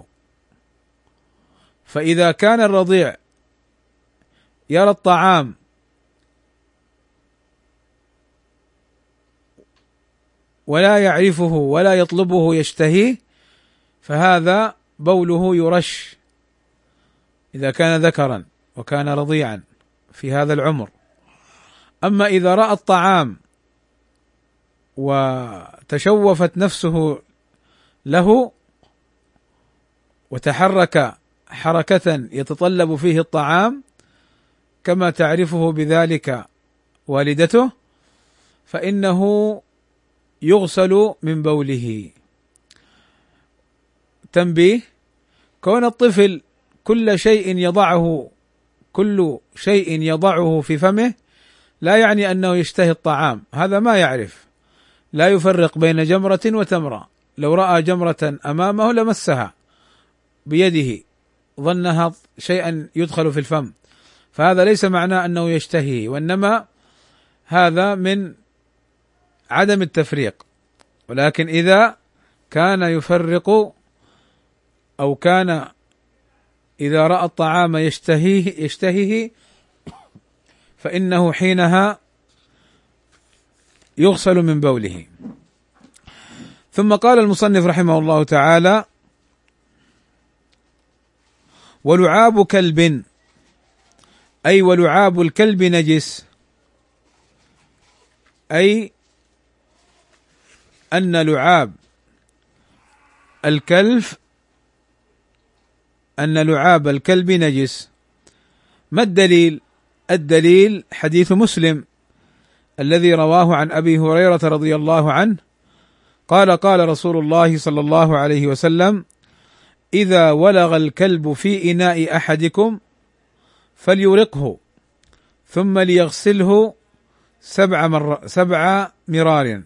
A: فإذا كان الرضيع يرى الطعام ولا يعرفه ولا يطلبه يشتهيه، فهذا بوله يرش إذا كان ذكرا وكان رضيعا في هذا العمر. أما إذا رأى الطعام وتشوفت نفسه له وتحرك حركة يتطلب فيه الطعام كما تعرفه بذلك والدته، فإنه يغسل من بوله. تنبيه: كون الطفل كل شيء يضعه في فمه لا يعني أنه يشتهي الطعام، هذا ما يعرف، لا يفرق بين جمرة وتمرة، لو رأى جمرة أمامه لمسها بيده ظنها شيئا يدخل في الفم، فهذا ليس معناه أنه يشتهي، وإنما هذا من عدم التفريق. ولكن إذا كان يفرق أو كان إذا رأى الطعام يشتهيه فإنه حينها يغسل من بوله. ثم قال المصنف رحمه الله تعالى: ولعاب كلب، أي ولعاب الكلب نجس، أي أن لعاب الكلب نجس. ما الدليل؟ الدليل حديث مسلم الذي رواه عن أبي هريرة رضي الله عنه قال: قال رسول الله صلى الله عليه وسلم: إذا ولغ الكلب في إناء أحدكم فليرقه ثم ليغسله 7 مرار.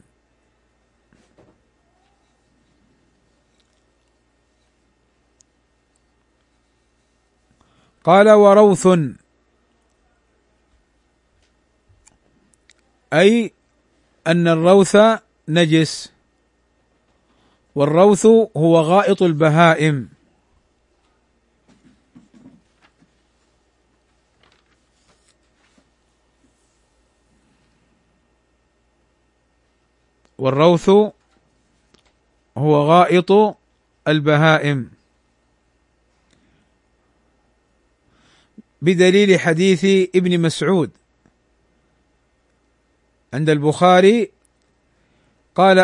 A: قال: وروث، أي أن الروث نجس، والروث هو غائط البهائم. والروث هو غائط البهائم، بدليل حديث ابن مسعود عند البخاري قال: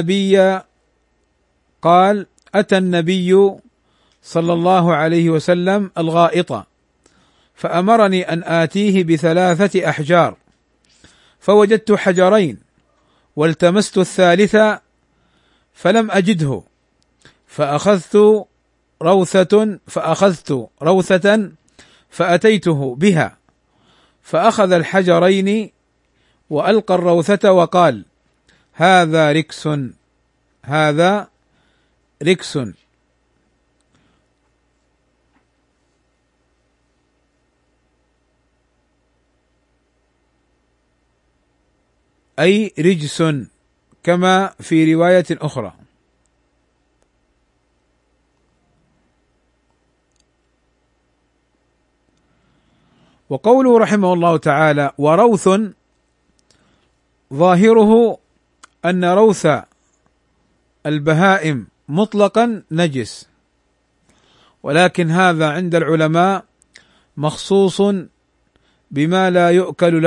A: أتى النبي صلى الله عليه وسلم الغائط فأمرني أن آتيه ب3 أحجار، فوجدت حجرين والتمست الثالث فلم أجده، فأخذت روثة فأتيته بها، فأخذ الحجرين وألقى الروثة وقال: هذا ركس. أي رجس، كما في رواية أخرى. وقوله رحمه الله تعالى: وروث، ظاهره أن روث البهائم مطلقا نجس، ولكن هذا عند العلماء مخصوص بما لا يؤكل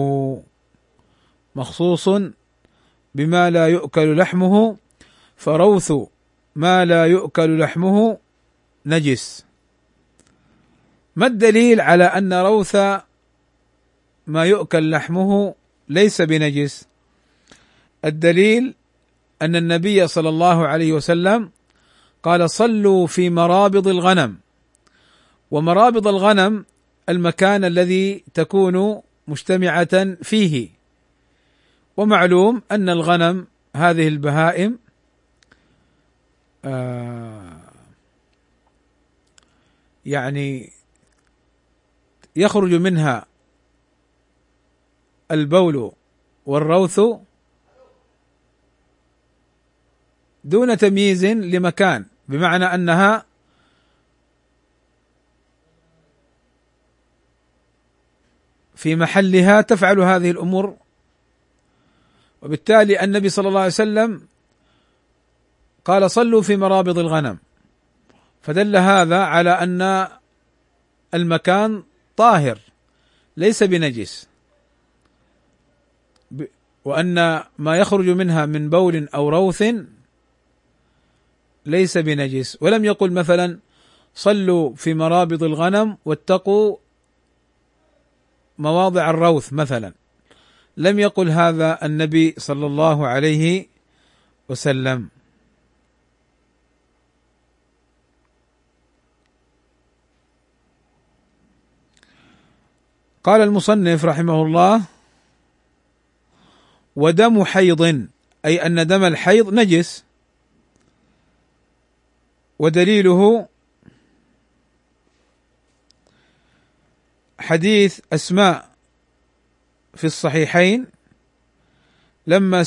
A: لحمه، فروث ما لا يؤكل لحمه نجس. ما الدليل على أن روث ما يؤكل لحمه ليس بنجس؟ الدليل أن النبي صلى الله عليه وسلم قال: صلوا في مرابض الغنم. ومرابض الغنم المكان الذي تكون مجتمعة فيه، ومعلوم أن الغنم هذه البهائم يعني يخرج منها البول والروث دون تمييز لمكان، بمعنى أنها في محلها تفعل هذه الأمور، وبالتالي النبي صلى الله عليه وسلم قال: صلوا في مرابض الغنم، فدل هذا على أن المكان طاهر ليس بنجس، وأن ما يخرج منها من بول أو روث ليس بنجس. ولم يقل مثلا: صلوا في مرابض الغنم واتقوا مواضع الروث مثلا. لم يقل هذا النبي صلى الله عليه وسلم. قال المصنف رحمه الله: ودم حيض، أي أن دم الحيض نجس، ودليله حديث أسماء في الصحيحين لما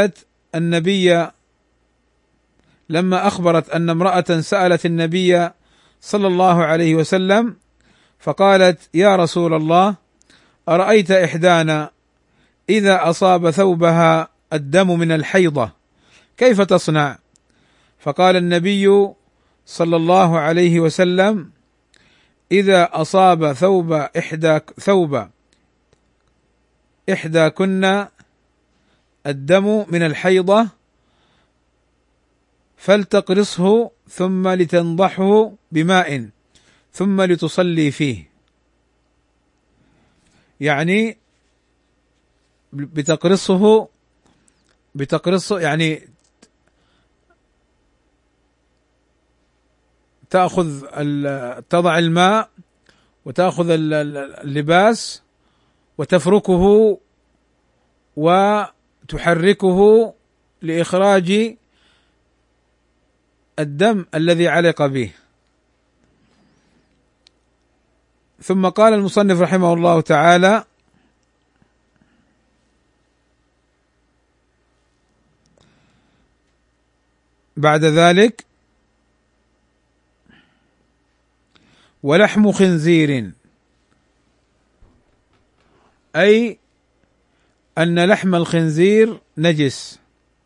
A: أخبرت أن امرأة سألت النبي صلى الله عليه وسلم فقالت: يا رسول الله، أرأيت إحدانا إذا أصاب ثوبها الدم من الحيضة كيف تصنع؟ فقال النبي صلى الله عليه وسلم: إذا أصاب ثوب إحداكن الدم من الحيضة فلتقرصه ثم لتنضحه بماء ثم لتصلي فيه. يعني بتقرصه يعني تضع الماء وتأخذ اللباس وتفركه وتحركه لإخراج الدم الذي علق به. ثم قال المصنف رحمه الله تعالى: بعد ذلك: ولحم خنزير، أي أن لحم الخنزير نجس.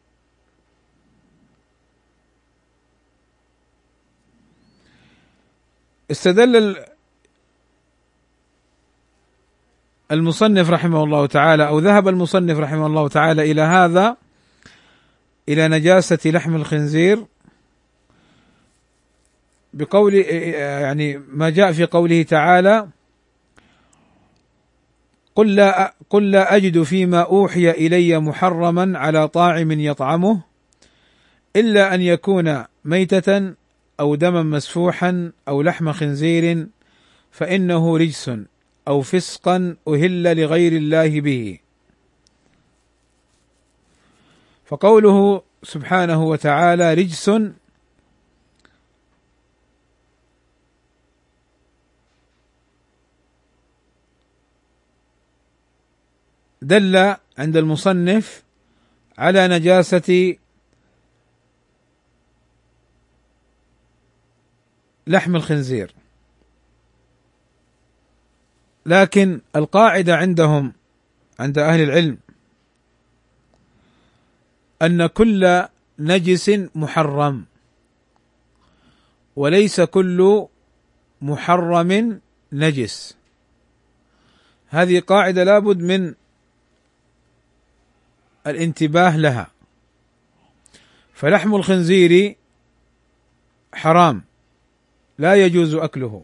A: استدل المصنف رحمه الله تعالى، أو ذهب المصنف رحمه الله تعالى إلى هذا، إلى نجاسة لحم الخنزير، بقول يعني ما جاء في قوله تعالى: قل لا أجد فيما أوحي إلي محرما على طاعم يطعمه إلا أن يكون ميتة أو دما مسفوحا أو لحم خنزير فإنه رجس أو فسقا أهل لغير الله به. فقوله سبحانه وتعالى رجس دل عند المصنف على نجاسة لحم الخنزير، لكن القاعدة عندهم عند أهل العلم أن كل نجس محرم، وليس كل محرم نجس. هذه قاعدة لابد من الانتباه لها. فلحم الخنزير حرام لا يجوز أكله،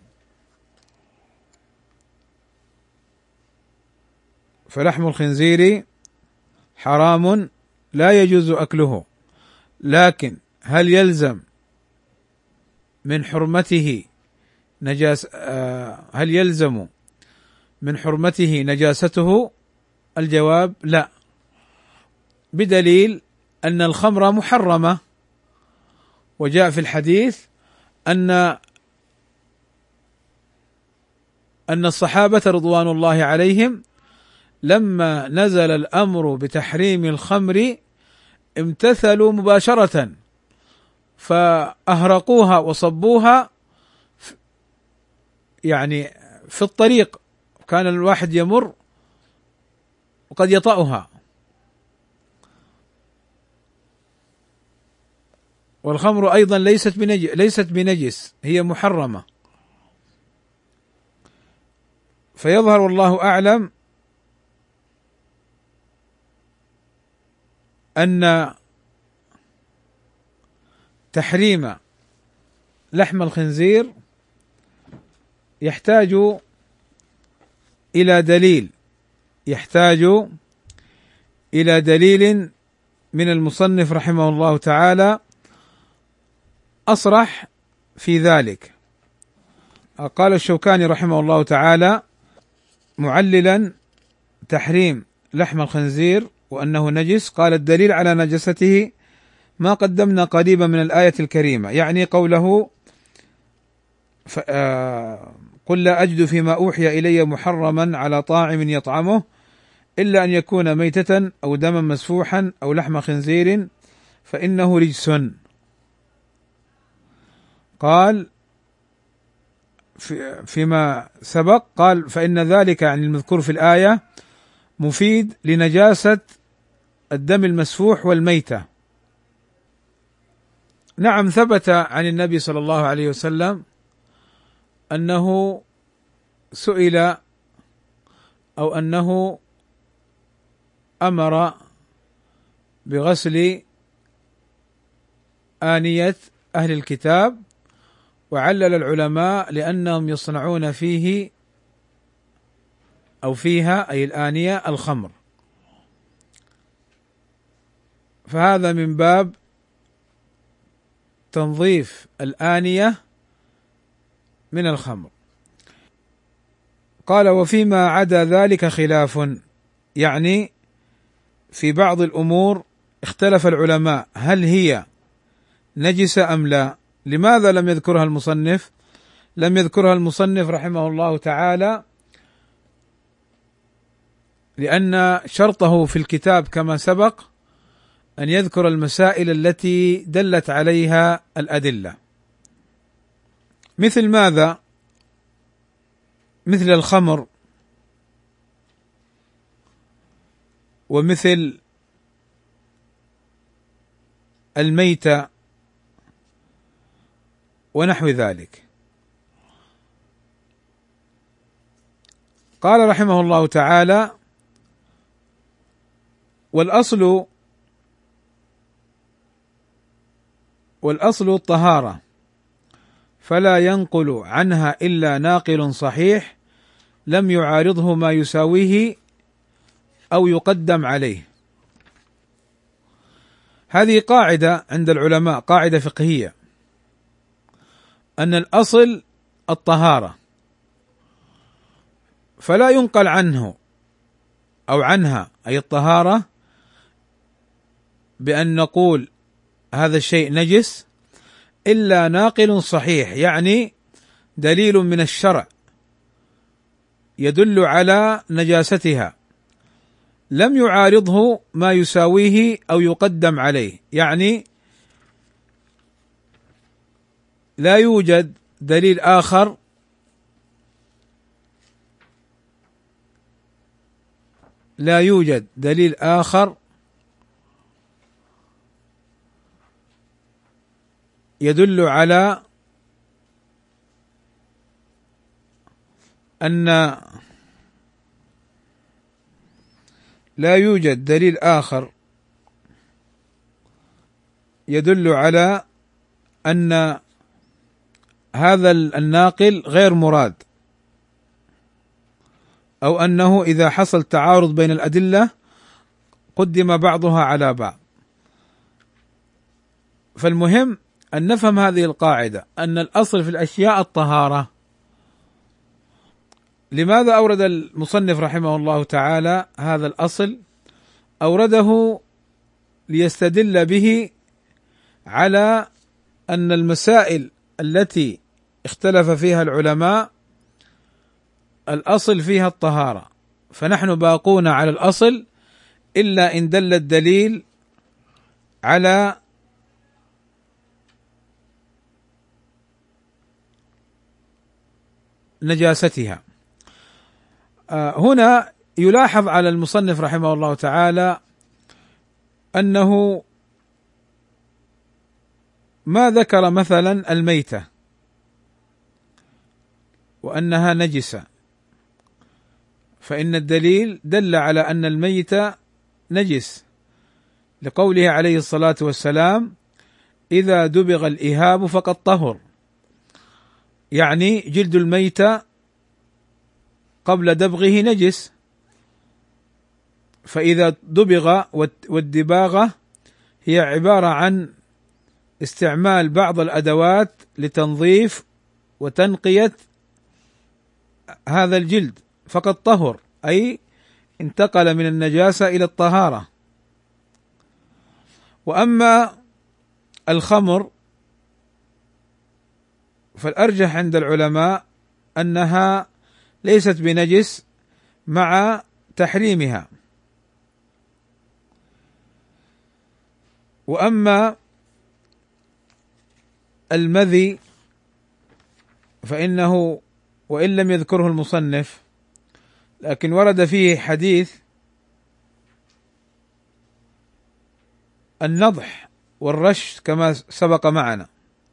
A: فلحم الخنزير حرام لا يجوز أكله، لكن هل يلزم من حرمته نجاسته؟ الجواب لا، بدليل أن الخمر محرمة، وجاء في الحديث أن الصحابة رضوان الله عليهم لما نزل الأمر بتحريم الخمر امتثلوا مباشرة فأهرقوها وصبوها يعني في الطريق، كان الواحد يمر وقد يطأها. والخمر أيضا ليست بنجس، هي محرمة. فيظهر والله أعلم أن تحريم لحم الخنزير يحتاج إلى دليل، يحتاج إلى دليل من المصنف رحمه الله تعالى أصرح في ذلك. قال الشوكاني رحمه الله تعالى معللا تحريم لحم الخنزير وأنه نجس، قال: الدليل على نجسته ما قدمنا قريبا من الآية الكريمة، يعني قوله: قل لا أجد فيما أوحي إلي محرما على طاعم يطعمه إلا أن يكون ميتة أو دما مسفوحا أو لحم خنزير فإنه رجس. قال فيما سبق، قال: فإن ذلك يعني المذكور في الآية مفيد لنجاسة الدم المسفوح والميتة. نعم، ثبت عن النبي صلى الله عليه وسلم أنه سئل أو أنه أمر بغسل آنية أهل الكتاب، وعلل العلماء لأنهم يصنعون فيه أو فيها أي الآنية الخمر، فهذا من باب تنظيف الآنية من الخمر. قال: وفيما عدا ذلك خلاف، يعني في بعض الأمور اختلف العلماء هل هي نجسة أم لا. لماذا لم يذكرها المصنف؟ لم يذكرها المصنف رحمه الله تعالى لأن شرطه في الكتاب كما سبق أن يذكر المسائل التي دلت عليها الأدلة. مثل ماذا؟ مثل الخمر، ومثل الميتة ونحو ذلك. قال رحمه الله تعالى: والأصل الطهارة، فلا ينقل عنها إلا ناقل صحيح لم يعارضه ما يساويه أو يقدم عليه. هذه قاعدة عند العلماء، قاعدة فقهية، أن الأصل الطهارة، فلا ينقل عنه أو عنها أي الطهارة بأن نقول هذا الشيء نجس إلا ناقل صحيح، يعني دليل من الشرع يدل على نجاستها لم يعارضه ما يساويه أو يقدم عليه، يعني لا يوجد دليل آخر يدل على أن لا يوجد دليل آخر يدل على أن هذا الناقل غير مراد، أو أنه إذا حصل تعارض بين الأدلة قدم بعضها على بعض. فالمهم أن نفهم هذه القاعدة، أن الأصل في الأشياء الطهارة. لماذا أورد المصنف رحمه الله تعالى هذا الأصل؟ أورده ليستدل به على أن المسائل التي اختلف فيها العلماء الأصل فيها الطهارة، فنحن باقون على الأصل إلا إن دل الدليل على نجاستها. هنا يلاحظ على المصنف رحمه الله تعالى أنه ما ذكر مثلا الميتة وأنها نجسة، فإن الدليل دل على أن الميتة نجس لقوله عليه الصلاة والسلام: إذا دبغ الإهاب فقد طهر، يعني جلد الميتة قبل دبغه نجس، فإذا دبغ، والدباغة هي عبارة عن استعمال بعض الأدوات لتنظيف وتنقية هذا الجلد، فقد طهر، أي انتقل من النجاسة إلى الطهارة. وأما الخمر فالأرجح عند العلماء أنها ليست بنجس مع تحريمها. وأما المذي فإنه وإن لم يذكره المصنف لكن ورد فيه حديث النضح والرش كما سبق معنا.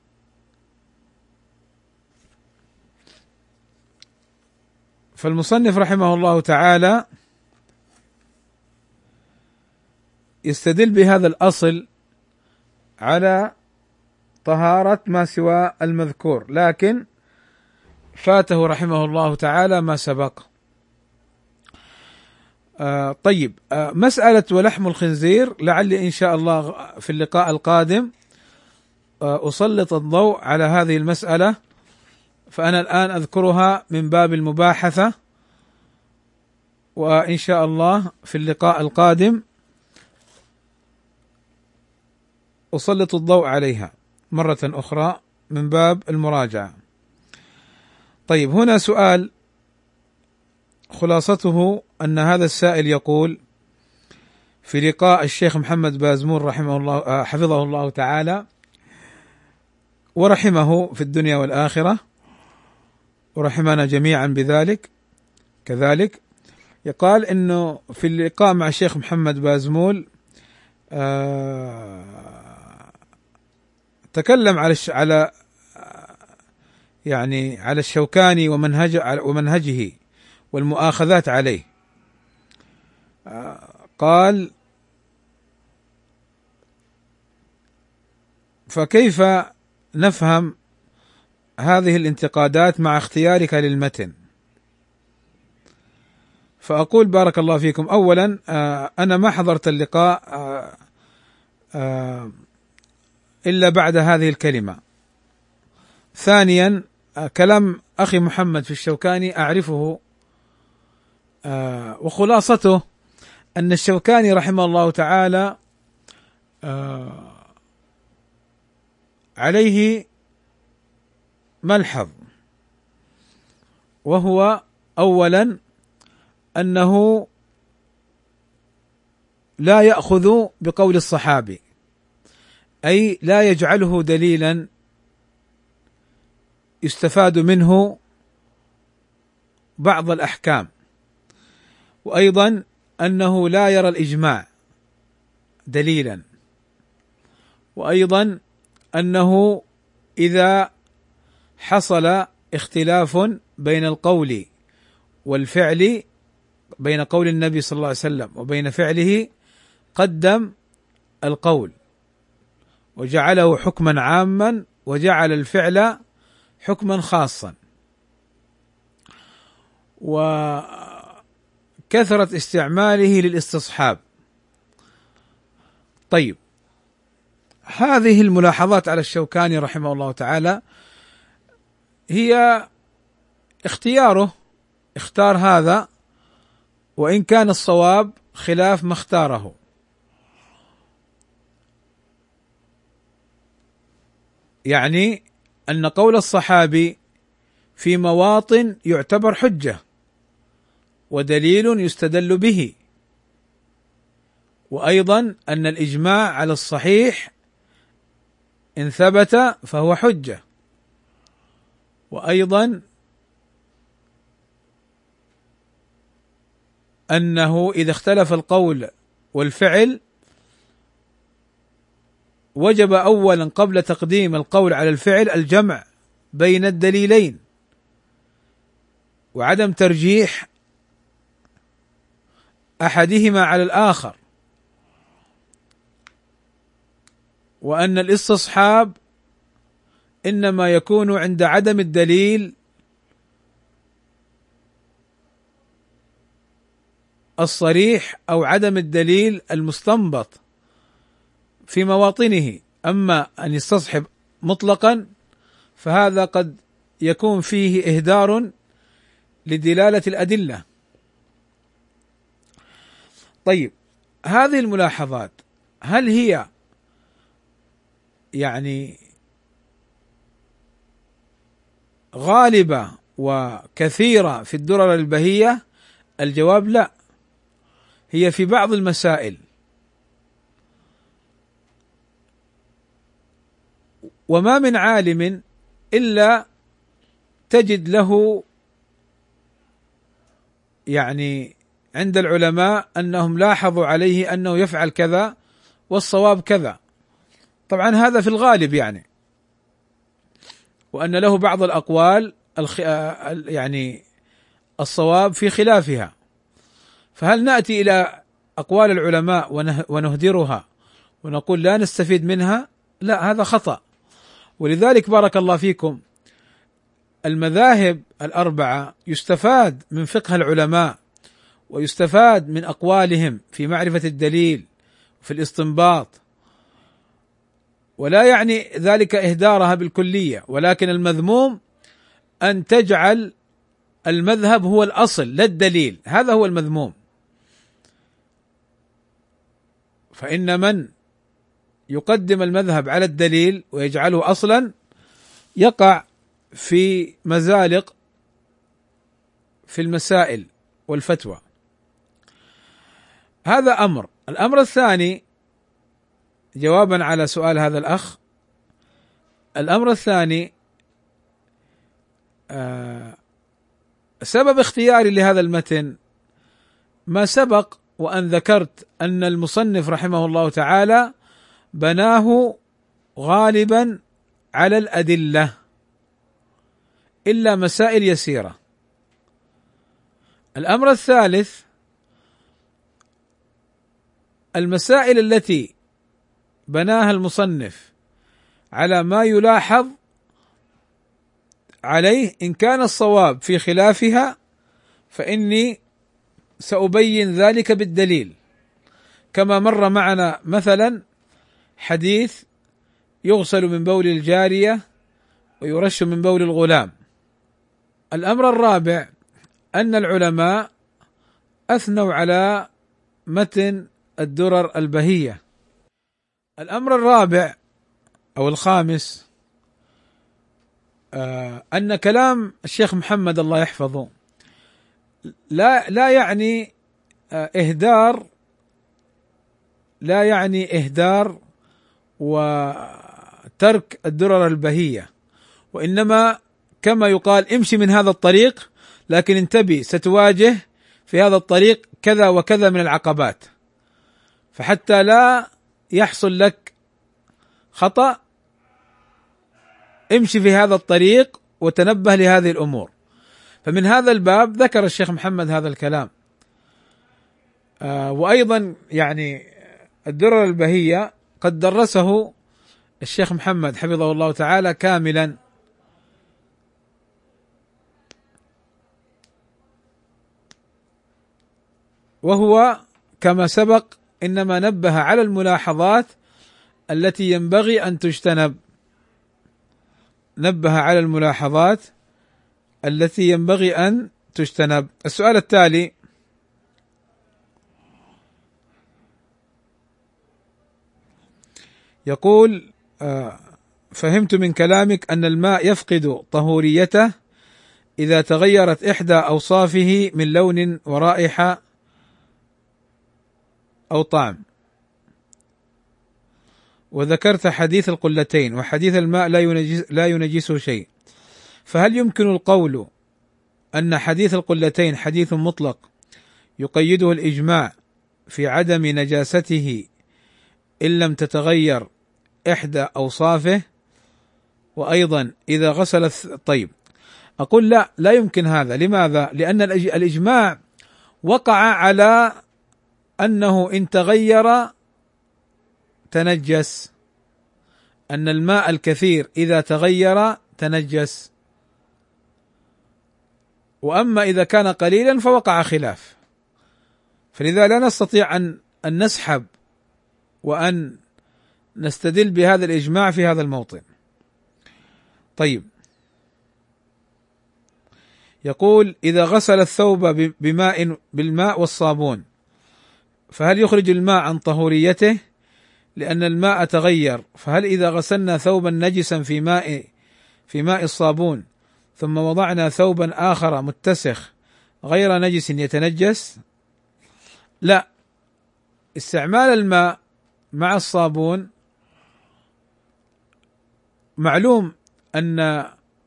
A: فالمصنف رحمه الله تعالى يستدل بهذا الأصل على طهارة ما سوى المذكور، لكن فاته رحمه الله تعالى ما سبق. طيب، مسألة ولحم الخنزير لعلي إن شاء الله في اللقاء القادم أسلط الضوء على هذه المسألة، فأنا الآن أذكرها من باب المباحثة، وإن شاء الله في اللقاء القادم أسلط الضوء عليها مرة أخرى من باب المراجعة. طيب، هنا سؤال خلاصته أن هذا السائل يقول: في لقاء الشيخ محمد بازمول رحمه الله حفظه الله تعالى ورحمه في الدنيا والآخرة ورحمنا جميعا بذلك كذلك، يقال انه في اللقاء مع الشيخ محمد بازمول تكلم على يعني على الشوكاني ومنهجه والمؤاخذات عليه. قال: فكيف نفهم هذه الانتقادات مع اختيارك للمتن؟ فأقول بارك الله فيكم، أولا أنا ما حضرت اللقاء إلا بعد هذه الكلمة. ثانيا، كلام أخي محمد في الشوكاني أعرفه، وخلاصته أن الشوكاني رحمه الله تعالى عليه ملحظ، وهو أولا أنه لا يأخذ بقول الصحابي، أي لا يجعله دليلا يستفاد منه بعض الأحكام، وأيضا أنه لا يرى الإجماع دليلا، وأيضا أنه إذا حصل اختلاف بين القول والفعل، بين قول النبي صلى الله عليه وسلم وبين فعله، قدم القول وجعله حكما عاما وجعل الفعل حكما خاصا، وكثرة استعماله للاستصحاب. طيب، هذه الملاحظات على الشوكاني رحمه الله تعالى هي اختياره، اختار هذا، وإن كان الصواب خلاف ما اختاره. يعني أن قول الصحابي في مواطن يعتبر حجة ودليل يستدل به، وأيضا أن الإجماع على الصحيح إن ثبت فهو حجة، وأيضا أنه إذا اختلف القول والفعل وجب أولا قبل تقديم القول على الفعل الجمع بين الدليلين وعدم ترجيح أحدهما على الآخر، وأن الاستصحاب إنما يكون عند عدم الدليل الصريح أو عدم الدليل المستنبط في مواطنه. أما أن يستصحب مطلقا فهذا قد يكون فيه إهدار لدلالة الأدلة. طيب، هذه الملاحظات هل هي يعني غالبة وكثيرة في الدرر البهية؟ الجواب لا، هي في بعض المسائل، وما من عالم إلا تجد له يعني عند العلماء أنهم لاحظوا عليه أنه يفعل كذا والصواب كذا. طبعا هذا في الغالب يعني، وأن له بعض الأقوال يعني الصواب في خلافها. فهل نأتي إلى أقوال العلماء ونهدرها ونقول لا نستفيد منها؟ لا، هذا خطأ. ولذلك بارك الله فيكم المذاهب الأربعة يستفاد من فقه العلماء ويستفاد من أقوالهم في معرفة الدليل في الاستنباط، ولا يعني ذلك إهدارها بالكلية، ولكن المذموم أن تجعل المذهب هو الأصل لا الدليل، هذا هو المذموم. فإن من يقدم المذهب على الدليل ويجعله أصلا يقع في مزالق في المسائل والفتوى. هذا أمر. الأمر الثاني جوابا على سؤال هذا الأخ، الأمر الثاني سبب اختياري لهذا المتن ما سبق وأن ذكرت أن المصنف رحمه الله تعالى بناه غالبا على الأدلة إلا مسائل يسيرة. الأمر الثالث المسائل التي بناها المصنف على ما يلاحظ عليه إن كان الصواب في خلافها فإني سأبين ذلك بالدليل، كما مر معنا مثلا حديث يغسل من بول الجارية ويرش من بول الغلام. الأمر الرابع أن العلماء أثنوا على متن الدرر البهية. الأمر الرابع أو الخامس أن كلام الشيخ محمد الله يحفظه لا يعني إهدار، لا يعني إهدار وترك الدرر البهية، وإنما كما يقال امشي من هذا الطريق لكن انتبه ستواجه في هذا الطريق كذا وكذا من العقبات، فحتى لا يحصل لك خطأ امشي في هذا الطريق وتنبه لهذه الأمور. فمن هذا الباب ذكر الشيخ محمد هذا الكلام. وأيضا يعني الدرر البهية قد درسه الشيخ محمد حفظه الله تعالى كاملا، وهو كما سبق إنما نبه على الملاحظات التي ينبغي أن تجتنب، نبه على الملاحظات التي ينبغي أن تجتنب. السؤال التالي: يقول فهمت من كلامك أن الماء يفقد طهوريته إذا تغيرت إحدى أوصافه من لون ورائحة أو طعم، وذكرت حديث القلتين وحديث الماء لا ينجسه شيء، فهل يمكن القول أن حديث القلتين حديث مطلق يقيده الإجماع في عدم نجاسته إن لم تتغير إحدى أوصافه؟ وأيضا إذا غسل طيب، أقول لا يمكن هذا. لماذا؟ لأن الإجماع وقع على أنه إن تغير تنجس، أن الماء الكثير إذا تغير تنجس، وأما إذا كان قليلا فوقع خلاف. فلذا لا نستطيع أن نسحب وأن نستدل بهذا الإجماع في هذا الموطن. طيب، يقول: إذا غسل الثوب بالماء والصابون فهل يخرج الماء عن طهوريته؟ لأن الماء تغير، فهل إذا غسلنا ثوبا نجسا في ماء الصابون ثم وضعنا ثوبا آخر متسخ غير نجس يتنجس؟ لا، استعمال الماء مع الصابون معلوم أن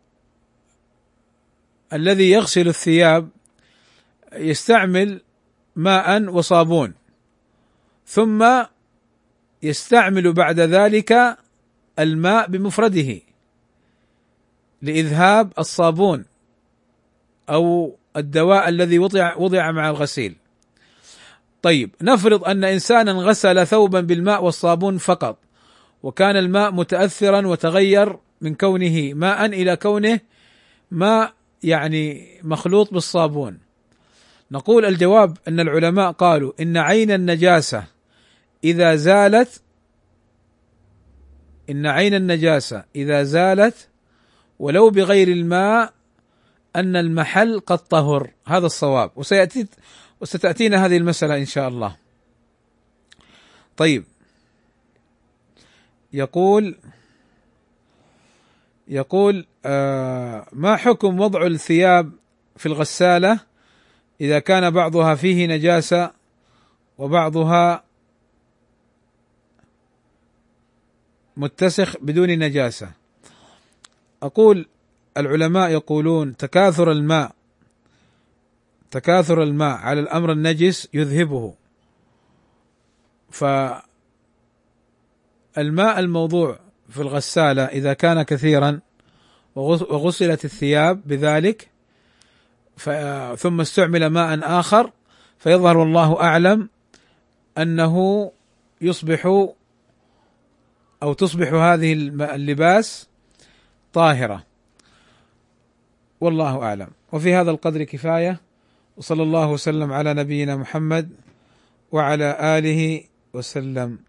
A: الذي يغسل الثياب يستعمل ماء وصابون، ثم يستعمل بعد ذلك الماء بمفرده لإذهاب الصابون أو الدواء الذي وضع مع الغسيل. طيب، نفرض أن إنسانا غسل ثوبا بالماء والصابون فقط، وكان الماء متأثرا وتغير من كونه ماء إلى كونه ماء يعني مخلوط بالصابون. نقول الجواب أن العلماء قالوا إن عين النجاسة إذا زالت ولو بغير الماء أن المحل قد طهر. هذا الصواب، وستأتينا هذه المسألة إن شاء الله. طيب، يقول ما حكم وضع الثياب في الغسالة إذا كان بعضها فيه نجاسة وبعضها متسخ بدون نجاسة؟ أقول العلماء يقولون تكاثر الماء على الأمر النجس يذهبه، فالماء الموضوع في الغسالة إذا كان كثيرا وغسلت الثياب بذلك ثم استعمل ماء آخر، فيظهر والله أعلم أنه تصبح هذه اللباس طاهرة، والله أعلم. وفي هذا القدر كفاية، وصلى الله وسلم على نبينا محمد وعلى آله وسلم.